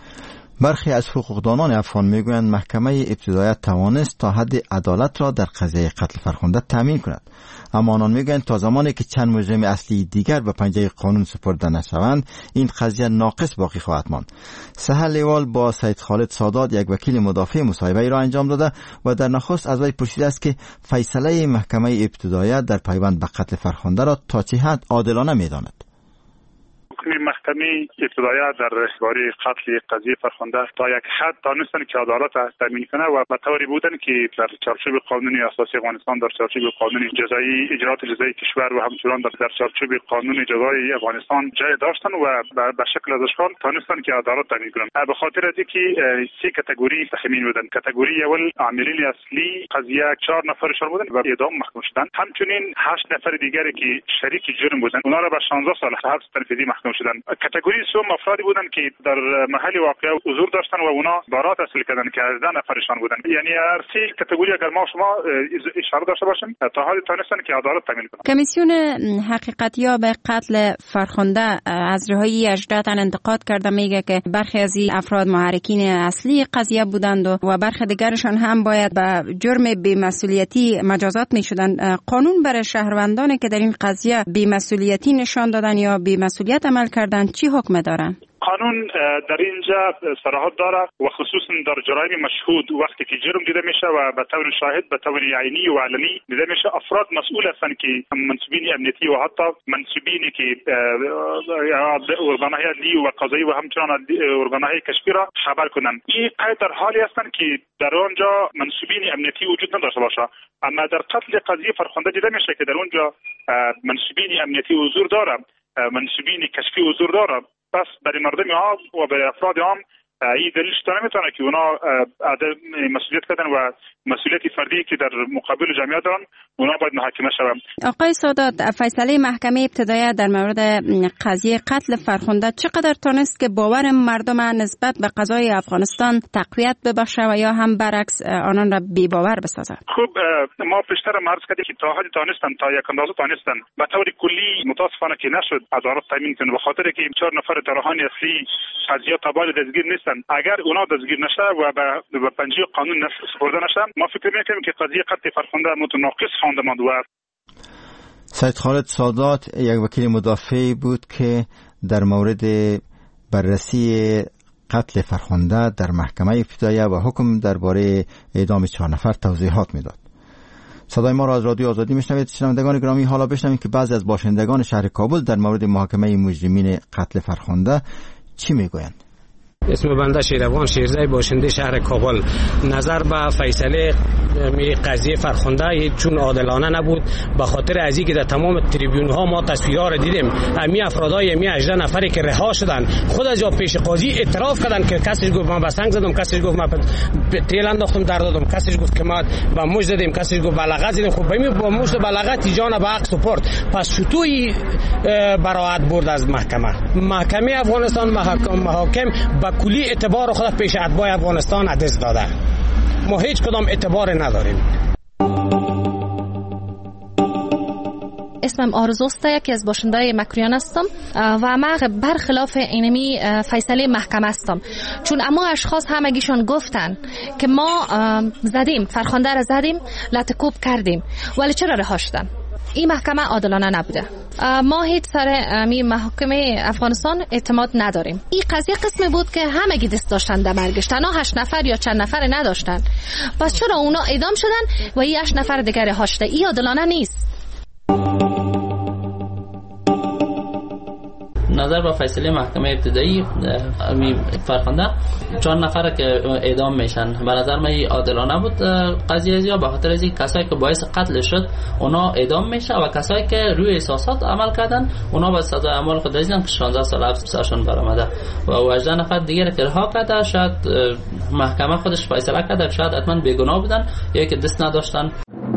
برخی از حقوقدانان افغان میگویند محکمه ابتدایی توانست تا حد عدالت را در قضیه قتل فرخنده تامین کند، اما آنان میگویند تا زمانی که چند مجرم اصلی دیگر به پنجه قانون سپرده نشوند این قضیه ناقص باقی خواهد ماند. سهل لیوال با سید خالد سادات یک وکیل مدافع مصاحبه را انجام داده و در نخست از وی پرسیده است که فیصله محکمه ابتدایی در پیوند به قتل فرخنده را تا چه حد عادلانه میداند. محکمه ابتدایی در باره قتل قضیه فرخنده تا یک حد دانستن که عدالت تامین کنه و به طوری بودن که در چارچوب قانونی اساسی افغانستان، در چارچوب قانون جزایی اجرات جزایی کشور و همچنان در چارچوب قانون جزایی افغانستان جای داشتن و به شکل از اشکال دانستن که عدالت تامین کنن. به خاطر از اینکه 3 کاتگوری تخمین بودن. کاتگوری اول عاملین اصلی قضیه 4 نفرشان بودن و اعدام محکوم شدند. همچنین 8 نفر دیگری که شریک جرم بودن اونا را به 16 سال حبس تنفیذی محکوم شدند. کاتگوری سوم افرادی بودند که در محل واقعه حضور داشتن و اونا برات حاصل کردن که 18 نفرشان بودند. یعنی هر 3 کاتگوری اگر ما شما اشاره داشته باشیم تا حد تونستن که عدالت تامین کنند. کمیسیون حقیقتیاب قتل فرخنده از رهایی 18 تن انتقاد کرده، میگه که برخی از این افراد محرکین اصلی قضیه بودند و برخی دیگرشان هم باید به جرم بی‌مسئولیتی مجازات میشدند. قانون برای شهروندانی که در این قضیه بی‌مسئولیتی نشان دادن یا بی‌مسئولیت عمل کردن چی حکم دارن؟ قانون در اینجا صراحت داره و خصوصا در جرایم مشهود وقتی که جرم دیده میشه و به طور شاهد به طور عینی و علنی دیده میشه افراد مسئول هستند که منصوبین امنیتی و حتی منصوبینی که ارگانهای عدلی و قضایی و همچنان ارگانهای کشفی را خبر کنند. این قید در حالی هستند که در آنجا منصوبین امنیتی وجود نداشته باشه، اما در قتل قضیه فرخنده دیده میشه که در اونجا منصوبین امنیتی حضور داره، منصوبین کشفی حضور داره. پس برای مردم عام و برای افراد عام این دلیل شده نمیتونه که اونا مسئولیت کردن و مسئولیت فردی که در مقابل جامعه دارن اونا باید محاکمه شوند. آقای سادات، فیصله محکمه ابتدایی در مورد قضیه قتل فرخنده چقدر تونست که باور مردم نسبت به قضای افغانستان تقویت ببخشه و یا هم برعکس آنان را بی باور بسازه؟ خوب، ما پیشتر عرض کردیم که تا حدی تونستن، تا یک اندازه تونستن. به طور کلی متاسفانه که نشد عدالت تامین کنه به خاطر که 4 نفر طرحان اصلی قضیه تابال دستگیر نیستن. اگر اونا دستگیر نشه و به پنجه قانون سپرده نشه، ما فکر می‌کنیم که قضیه قتل فرخنده متناقض خوانده ماند. و سید خالد سادات یک وکیل مدافع بود که در مورد بررسی قتل فرخنده در محکمه ابتداییه و حکم درباره اعدام 4 نفر توضیحات میداد. صدای ما را از رادیو آزادی میشنوید. شنوندگان گرامی، حالا بشنوید که بعضی از باشندگان شهر کابل در مورد محاکمه مجرمین قتل فرخنده چی میگویند. اسم بنده شیروان شیرزای، باشنده شهر کابل. نظر به فیصله قضیه فرخنده چون عادلانه نبود، به خاطر از اینکه در تمام تریبیون ها ما تصویرها را دیدیم، امی افرادای امی 18 نفری که رها شدن خود از جا پیش قاضی اعتراف کردن که کسی گفت من به سنگ زدم، کسی گفت من تیل انداختم در دادم، کسی گفت که ما با موج زدیم، کسی گفت بلغت زدیم. خب ببین با موج و بلغت جان به حق سپرد. پس چطوری براءت برد از محکمه افغانستان؟ محاکم با کلی اعتبار خود پیش اتباع افغانستان عدس داده. ما هیچ کدام اعتبار نداریم. اسمم آرزوست، یکی از باشنده‌های مکریان هستم و من برخلاف اینمی فیصله محکمه هستم، چون اما اشخاص همگیشون گفتن که ما زدیم، فرخنده را زدیم، لطکوب کردیم، ولی چرا رها شدن؟ این محکمه عادلانه نبوده. ما هیچ سر محکمه افغانستان اعتماد نداریم. این قضیه قسمی بود که همگی دست داشتن در مرگش، تنها 8 نفر یا چند نفر نداشتن. پس چرا اونا اعدام شدن و این 8 نفر دیگر رها شده؟ این عادلانه نیست. نظر به فیصله محکمه ابتدایی فرخنده 4 نفر که اعدام میشن، به نظر من عادلانه بود قضیه، یا به خاطر از این کسایی که باعث قتل شد اونا اعدام میشه و کسایی که روی احساسات عمل کردن اونا به سزای اعمال خود رسیدن که 16 سال حبس برشون برآمده و 18 نفر دیگه که رها کرده. شاید محکمه خودش فیصله کرده شاید حتما بیگناه بودن یا که دست نداشتن.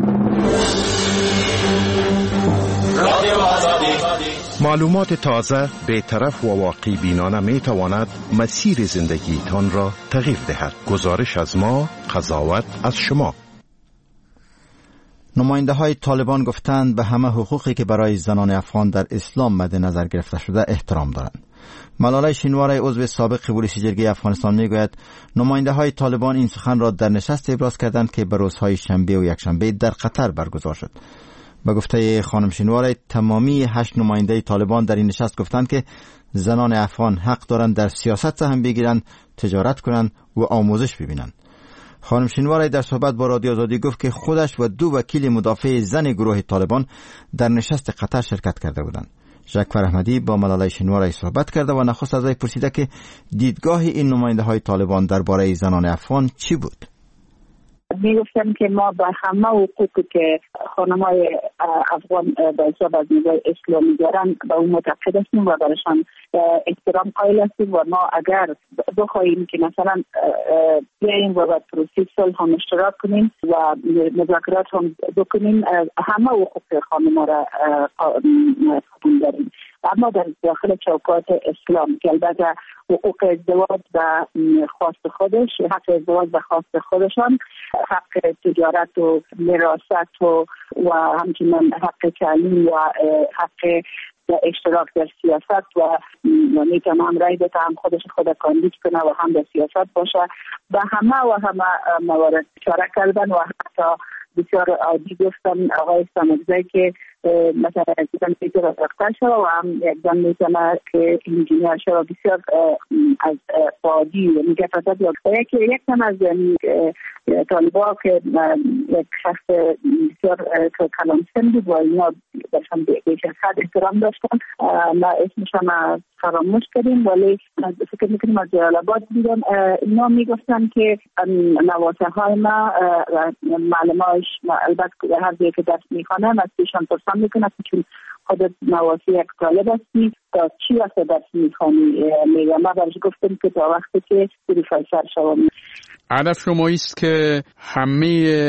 معلومات تازه، بی‌طرف و واقع بینانه می تواند مسیر زندگیتان را تغییر دهد. گزارش از ما، قضاوت از شما. نماینده های طالبان گفتند به همه حقوقی که برای زنان افغان در اسلام مد نظر گرفته شده احترام دارند. ملالای شینواری عضو سابق پلیس جرگه افغانستان میگوید نماینده های طالبان این سخن را در نشست ابراز کردند که به روزهای شنبه و یکشنبه در قطر برگزار شد. به گفته خانم شینواری تمامی 8 نماینده طالبان در این نشست گفتند که زنان افغان حق دارند در سیاست سهم بگیرند، تجارت کنند و آموزش ببینند. خانم شینواری در صحبت با رادیو آزادی گفت که خودش و 2 وکیل مدافع زن گروه طالبان در نشست قطر شرکت کرده بودند. ژاکفر احمدی با ملالای شینواری صحبت کرده و نخست از وی پرسیده که دیدگاه این نماینده های طالبان درباره زنان افغان چی بود. میگفتم که ما با همه حقوقی که خانم‌های افغان به حساب از نگاه اسلامی دارن با اون معتقد هستیم و برایشان احترام قائل هستیم و ما اگر بخواهیم که مثلا بیاییم و با پروسه صلح هم اشتراک کنیم و مذاکرات هم بکنیم، همه حقوق خانم‌ها را قبول داریم، اما در داخل چوکات اسلام که البته حقوق ازدواج و خواست خودش، حق ازدواج و خواست خودشان، حق تجارت و مراست و همچنین حق تعلیم و حق اشتراک در سیاست و میتونه هم رای بده، هم خودش خود کاندید کنه و هم در سیاست باشه. به همه موارد اشاره کردن و حتی بسیار عادی گفتن آقای سامگزایی که مثلا دیدن میتونه دکتر شد و هم یکدن میتونه که انجینیر شد و بسیار از عادی میگه فقط یک کم از طالبا که یک شخص بسیار کلانسن بود و اینا برشان بیش از حد احترام داشتن. ما اسمشان فراموش کردیم ولی فکر میکنیم از جلالآباد دیدم. اینا میگفتن که نواسه های ما معلماش البته هر جایی که درس میخوانن از پیشان پرسان میکنن چون خودت نواسه یک طالب هستی تا چی وقت درس میخوانی. ما برش گفتم که تا وقتی که پروفسور شوم. هدف شما است که همه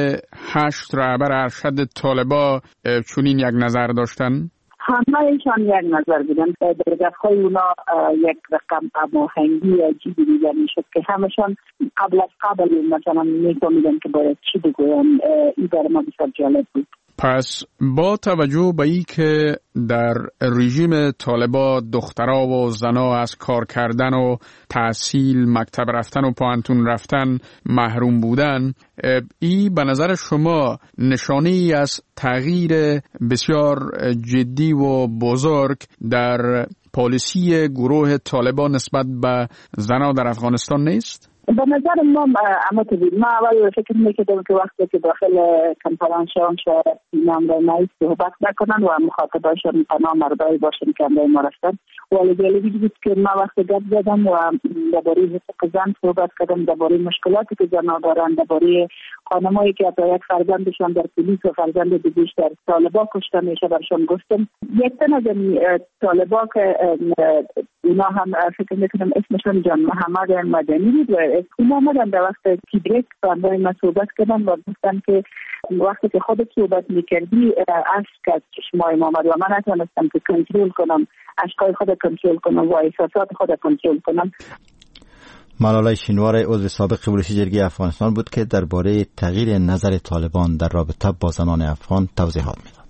8 رهبر ارشد طالبا چنین یک نظر داشتن؟ همه ایشان یک نظر بودن. در دفعه اونا یک رقم هماهنگی عجیبی دیگر میشد که همشان قبل مثلا میفهمیدن که باید چی بگویم. این برای ما بسیار جالب بود. پس با توجه به این که در رژیم طالبان دخترها و زنها از کار کردن و تحصیل، مکتب رفتن و پانتون رفتن محروم بودن، این به نظر شما نشانه‌ای از تغییر بسیار جدی و بزرگ در پالیسی گروه طالبان نسبت به زنها در افغانستان نیست؟ به نظر ما ما اول فکر میکردیم که وقتی که داخل کنفرانسیون شاید نامه صحبت نکنن و مخاطباشون تنها مردایی باشن که امروز ما رفتن، ولی جالبی بود که ما وقتی گپ زدم و درباره حقوق زن صحبت کردم، درباره مشکلاتی که زنها دارن، درباره خانمایی که حتی یک فرزندشان در پلیس و فرزند دیگه‌اش در طالبان کشته میشه برشان گفتم. یک تن از طالبان که اونا هم فکر میکنم اسمشون جان محمد مدنی بود و اونا آمدن در وقت تیبریک با ما صحبت کردن و گفتن که وقتی که خودت صحبت میکردی اشک از چشمای ما آمد و من نتونستم که کنترل کنم، اشکای خود کنترل کنم و احساسات خود کنترل کنم. ملالای شینوار عضو سابق بلوشی جرگه افغانستان بود که درباره تغییر نظر طالبان در رابطه با زنان افغان توضیحات میداد.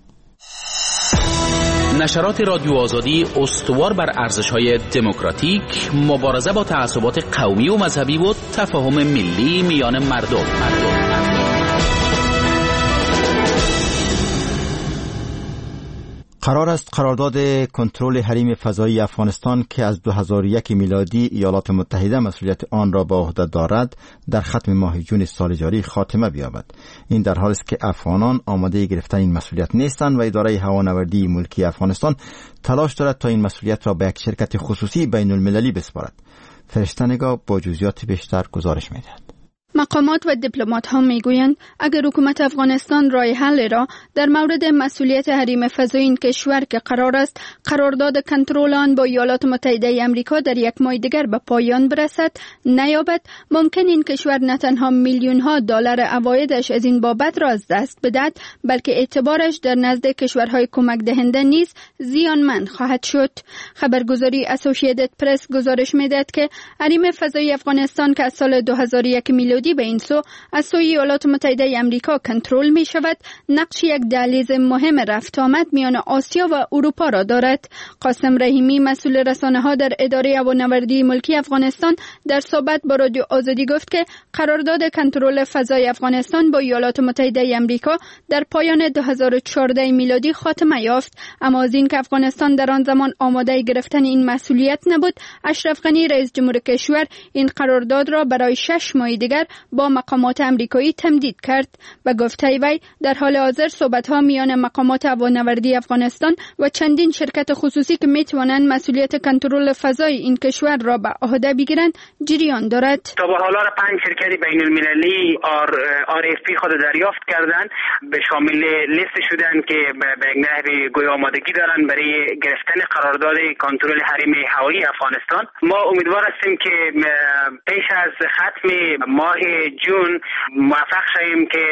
نشرات رادیو آزادی استوار بر ارزش‌های دموکراتیک، مبارزه با تعصبات قومی و مذهبی و تفاهم ملی میان مردم. قرار است قرارداد کنترل حریم فضایی افغانستان که از 2001 میلادی ایالات متحده مسئولیت آن را به عهده دارد در ختم ماه جون سال جاری خاتمه بیابد. این در حالی است که افغانان آماده گرفتن این مسئولیت نیستند و اداره هوانوردی ملکی افغانستان تلاش دارد تا این مسئولیت را به یک شرکت خصوصی بین المللی بسپارد. فرشته نگاه با جزئیات بیشتر گزارش می‌دهد. مقامات و دیپلمات ها میگویند اگر حکومت افغانستان راه حل را در مورد مسئولیت حریم فضایی این کشور که قرار است قرارداد کنترل آن با ایالات متحده آمریکا در یک ماه دیگر به پایان برسد نیابد، ممکن این کشور نه تنها میلیون ها دلار عوایدش از این بابت را از دست بدهد، بلکه اعتبارش در نزد کشورهای کمک دهنده نیز زیانمند خواهد شد. خبرگزاری اسوسییتد پرس گزارش میدهد که حریم فضایی افغانستان که از سال 2001 میلادی به این سو از سوی ایالات متحده آمریکا کنترل می شود، نقش یک دهلیز مهم رفت آمد میان آسیا و اروپا را دارد. قاسم رحیمی مسئول رسانه ها در اداره هوانوردی ملکی افغانستان در صحبت با رادیو آزادی گفت که قرارداد کنترل فضای افغانستان با ایالات متحده آمریکا در پایان 2014 میلادی خاتمه یافت، اما از این که افغانستان در آن زمان آماده گرفتن این مسئولیت نبود، اشرف غنی رئیس جمهور کشور این قرارداد را برای 6 ماه دیگر با مقامات امریکایی تمدید کرد. و گفته وی در حال حاضر صحبت‌ها میان مقامات هوانوردی افغانستان و چندین شرکت خصوصی که میتوانند مسئولیت کنترل فضای این کشور را به عهده بگیرند جریان دارد. تا به حال 5 شرکت بین المللی RFP خود دریافت کردند، به شامل لیست شدن که به نحوی گوی آمادگی دارند برای گرفتن قرارداد کنترل حریم هوایی افغانستان. ما امیدوار هستیم که پیش از ختم ماه جون موفق شویم که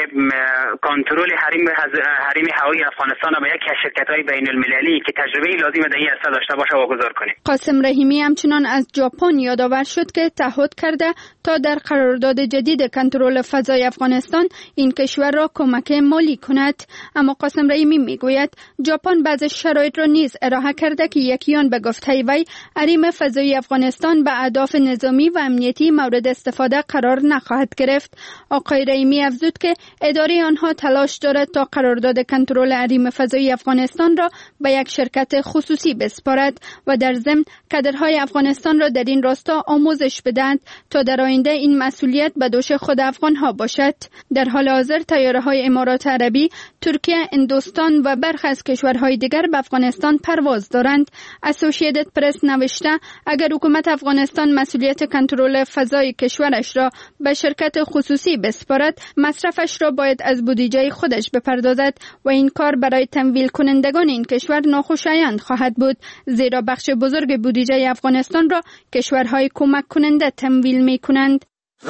کنترل حریم هوایی افغانستان را به یکی از شرکت‌های بین المللی که تجربه لازم در این عرصه داشته باشه واگذار کنیم. قاسم رحیمی همچنان از ژاپن یادآور شد که تعهد کرده تا در قرارداد جدید کنترل فضای افغانستان این کشور را کمک مالی کند، اما قاسم رحیمی میگوید ژاپن بعضی شرایط را نیز ارائه کرده که یکیان به گفته وی حریم فضای افغانستان به اهداف نظامی و امنیتی مورد استفاده قرار نخواهد گرفت. آقای رحیمی افزود که اداره آنها تلاش دارد تا قرارداد کنترل حریم فضایی افغانستان را به یک شرکت خصوصی بسپارد و در ضمن کادرهای افغانستان را در این راستا آموزش بدهند تا در آینده این مسئولیت به دوش خود افغانها باشد. در حال حاضر طیاره‌های امارات عربی، ترکیه، هندوستان و برخی از کشورهای دیگر به افغانستان پرواز دارند. اسوسییتد پرس نوشته اگر حکومت افغانستان مسئولیت کنترل فضای کشورش را به شرکت خصوصی بسپارد، مصرفش را باید از بودجه خودش بپردازد و این کار برای تمویل کنندگان این کشور ناخوشایند خواهد بود، زیرا بخش بزرگ بودجه افغانستان را کشورهای کمک کننده تمویل می کنند.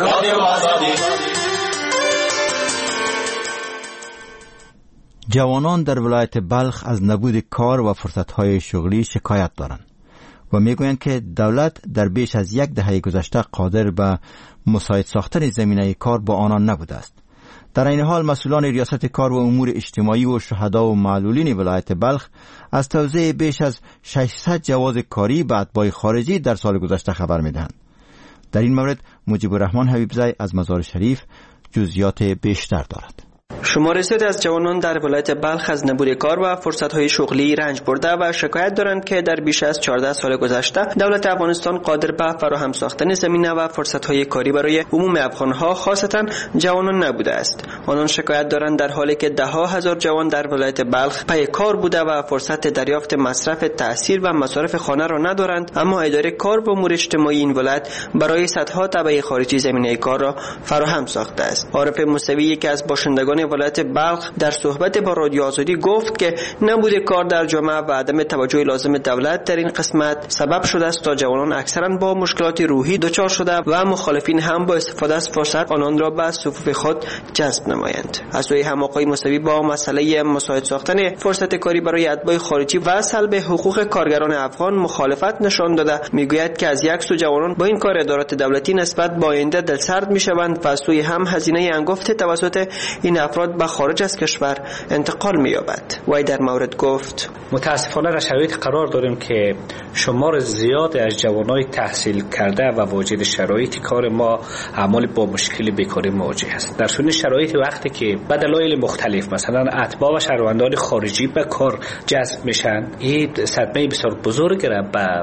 جوانان در ولایت بلخ از نبود کار و فرصت‌های شغلی شکایت دارند و میگویند که دولت در بیش از 10 دهه گذشته قادر به مساعد ساختن زمینه کار با آنان نبوده است. در این حال مسئولان ریاست کار و امور اجتماعی و شهدا و معلولین ولایت بلخ از توزیع بیش از 600 جواز کاری به اتباع خارجی در سال گذشته خبر می‌دهند. در این مورد مجیب الرحمن حبیبزی از مزار شریف جزئیات بیشتر دارد. شمار زیادی از جوانان در ولایت بلخ از نبود کار و فرصت‌های شغلی رنج برده و شکایت دارند که در بیش از 14 سال گذشته دولت افغانستان قادر به فراهم ساختن زمینه و فرصت‌های کاری برای عموم افغان‌ها خاصتاً جوانان نبوده است. آنان شکایت دارند در حالی که ده‌ها هزار جوان در ولایت بلخ پی کار بوده و فرصت دریافت مصرف تحصیل و مصارف خانه را ندارند، اما اداره کار و امور اجتماعی این ولایت برای صدها تبع خارجی زمینه کار را فراهم ساخته است. عارف موسوی یکی از باشندگان ولایت بلخ در صحبت با رادیو آزادی گفت که نبود کار در جامعه و عدم توجه لازم دولت در این قسمت سبب شده است تا جوانان اکثرا با مشکلات روحی دچار شده و مخالفین هم با استفاده از فرصت آنان را به صفوف خود جذب نمایند. از سوی هم آقای موسوی با مسئله مساعد ساختن فرصت کاری برای اتباع خارجی و سلب حقوق کارگران افغان مخالفت نشان داده میگوید که از یک سو جوانان با این کار ادارات دولتی نسبت به آینده دلسرد میشوند و از سوی هم هزینه انگفت توسط این افراد به خارج از کشور انتقال می‌یابد. وی در مورد گفت متاسفانه در شرایط قرار داریم که شمار زیادی از جوانای تحصیل کرده و واجد شرایط کار ما اعمال با مشکل بیکاری مواجه است. در چنین شرایط وقتی که به دلایل مختلف مثلا اتباع و شهروندان خارجی به کار جذب میشن، این صدمه بسیار بزرگ را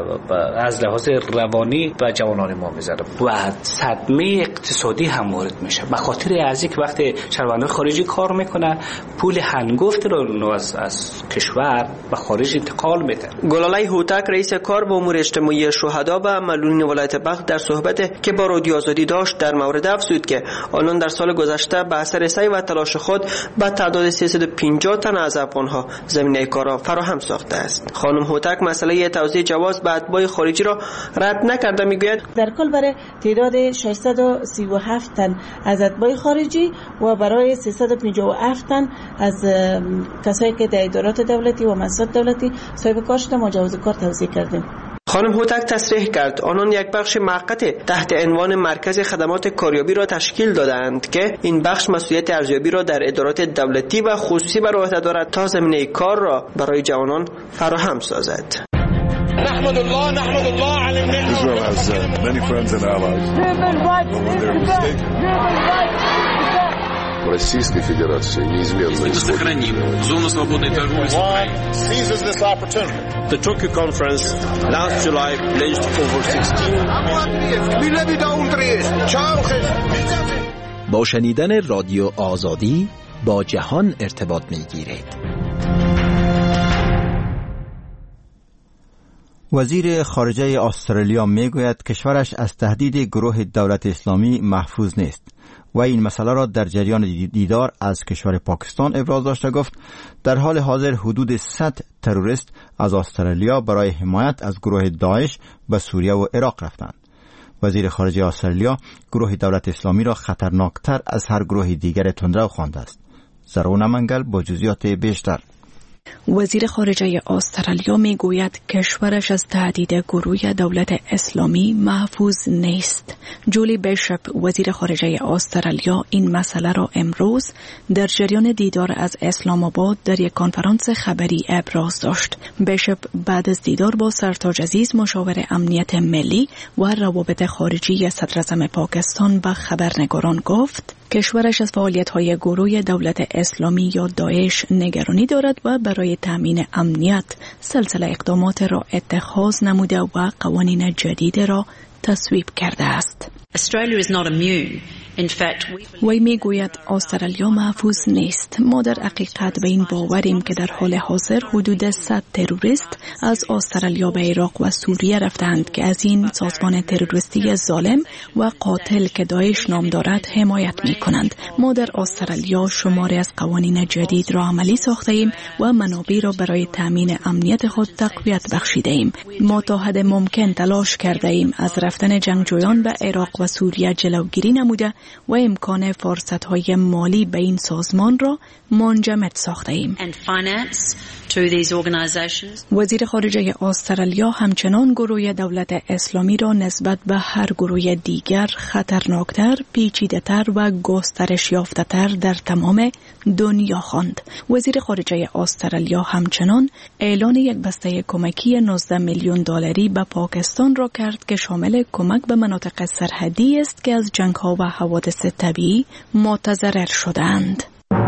از لحاظ روانی به جوانان ما میزنه و صدمه اقتصادی هم وارد میشه. به خاطر از اینکه وقتی شهروندان خارجی کار میکنه پول هنگفت رو از کشور به خارج انتقال میده. گلالای هوتک رئیس کار و امور اجتماعی شهدا و معلولین ولایت بلخ در صحبت که با رادیو آزادی داشت در مورد افزود که آنان در سال گذشته به اثر سعی و تلاش خود به تعداد 350 تن از افغانها زمینه کار را فراهم ساخته است. خانم هوتک مسئله توزیع جواز به اتباع خارجی را رد نکرده، میگوید در کل برای تعداد 637 تن از اتباع خارجی و برای 357 تن از کسایی که در ادارات دولتی و مؤسسات دولتی صاحب کار شده مجوز کار توزیع کردیم. خانم هوتک تصریح کرد آنان یک بخش موقت تحت عنوان مرکز خدمات کاریابی را تشکیل دادند که این بخش مسئولیت ارزیابی را در ادارات دولتی و خصوصی بر عهده دارد تا زمینه کار را برای جوانان فراهم سازد. نحمد الله على النعمة. Israel has many friends and allies. Российской Федерации неизменно сохраним зону свободной торговли с Украиной. Seizes this opportunity. The Tokyo conference last July pledged over 16. با شنیدن رادیو آزادی با جهان ارتباط می‌گیرید. وزیر خارجه استرالیا میگوید کشورش از تهدید گروه دولت اسلامی محفوظ نیست و این مسئله را در جریان دیدار از کشور پاکستان ابراز داشته. گفت در حال حاضر حدود 100 تروریست از استرالیا برای حمایت از گروه داعش به سوریه و عراق رفتند. وزیر خارجه استرالیا گروه دولت اسلامی را خطرناکتر از هر گروه دیگر تندرو خوانده است. زرون منگل با جزئیات بیشتر. وزیر خارجه استرالیا می گوید کشورش از تهدید گروه دولت اسلامی محفوظ نیست. جولی بیشپ وزیر خارجه استرالیا این مسئله را امروز در جریان دیدار از اسلام آباد در یک کنفرانس خبری ابراز داشت. بیشپ بعد از دیدار با سرتاج عزیز مشاور امنیت ملی و روابط خارجی صدر اعظم پاکستان به خبرنگاران گفت کشورش از فعالیت‌های گروه دولت اسلامی یا داعش نگرانی دارد و برای تامین امنیت سلسله اقدامات را اتخاذ نموده و قوانین جدید را تصویب کرده است. وی می گوید استرالیا محفوظ نیست. ما در حقیقت به این باوریم که در حال حاضر حدود 100 تروریست از استرالیا به عراق و سوریه رفتند که از این سازمان تروریستی ظالم و قاتل که داعش نام دارد حمایت می کنند. ما در استرالیا شماری از قوانین جدید را عملی ساخته ایم و منابع را برای تامین امنیت خود تقویت بخشیده ایم. ما تا حد ممکن تلاش کرده ایم از رفتن جنگجویان به عراق و سوریه جلوگیری نموده و امکان فرصت‌های مالی به این سازمان را منجمد ساخته ایم. وزیر خارجه استرالیا همچنان گروه دولت اسلامی را نسبت به هر گروه دیگر خطرناکتر، پیچیده‌تر و گسترش یافته‌تر در تمام دنیا خواند. وزیر خارجه استرالیا همچنان اعلان یک بسته کمکی 19 میلیون دلاری به پاکستان را کرد که شامل کمک به مناطق سرحدی است که از جنگ‌ها و حوادث طبیعی متضرر شدند.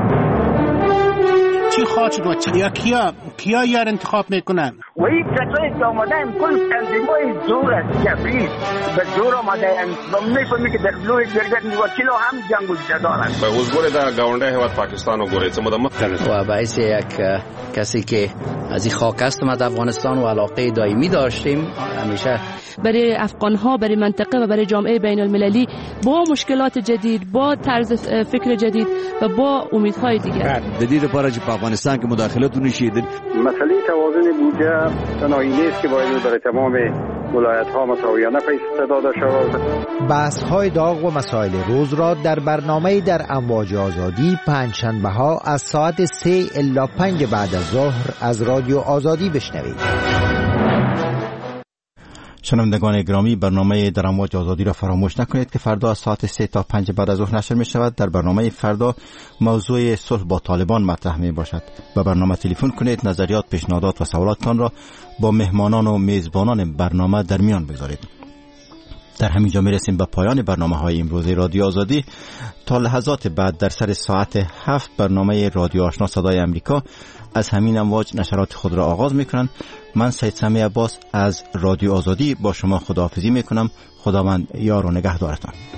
چی خواهد و کیا یار انتخاب میکنن؟ و این کسایی که آمدن کل تنظیمای زور است، جبری به زور آمدن و میفهمی که در لوی جرگت وکیل هم جنگ دارن. به حضور در گاونده هواد پاکستان و گوریت و باعث یک کسی که از این خاک هستم از افغانستان و علاقه دائمی داشتیم همیشه برای افغان‌ها، برای منطقه و برای جامعه بین المللی با مشکلات جدید، با طرز فکر جدید و با امیدهای دیگر. جدید پاره چې په افغانستان کې مداخلتونه شیدل. مسئله توازن بودجه تنهایی نیست که باید برای تمام ولایت‌ها مساویانه پیش داده شود. بحث‌های داغ و مسائل روز را در برنامه در امواج آزادی پنجشنبه‌ها از ساعت 3 الی 5 بعد از ظهر از رادیو آزادی بشنوید. شنوندگان گرامی، برنامه در امواج آزادی را فراموش نکنید که فردا از ساعت 3 تا 5 بعد از ظهر نشر می شود. در برنامه فردا موضوع صلح با طالبان مطرح می باشد. به برنامه تلفن کنید، نظریات، پیشنهادات و سوالاتتان را با مهمانان و میزبانان برنامه در میان بگذارید. در همین جا می رسیم به پایان برنامه های امروز رادیو آزادی. تا لحظات بعد در سر ساعت 7 برنامه رادیو آشنا صدای امریکا از همین امواج نشرات خود را آغاز می کنند. من سید سمیع عباس از رادیو آزادی با شما خداحافظی می کنم. خداوند یار و نگهدارتان.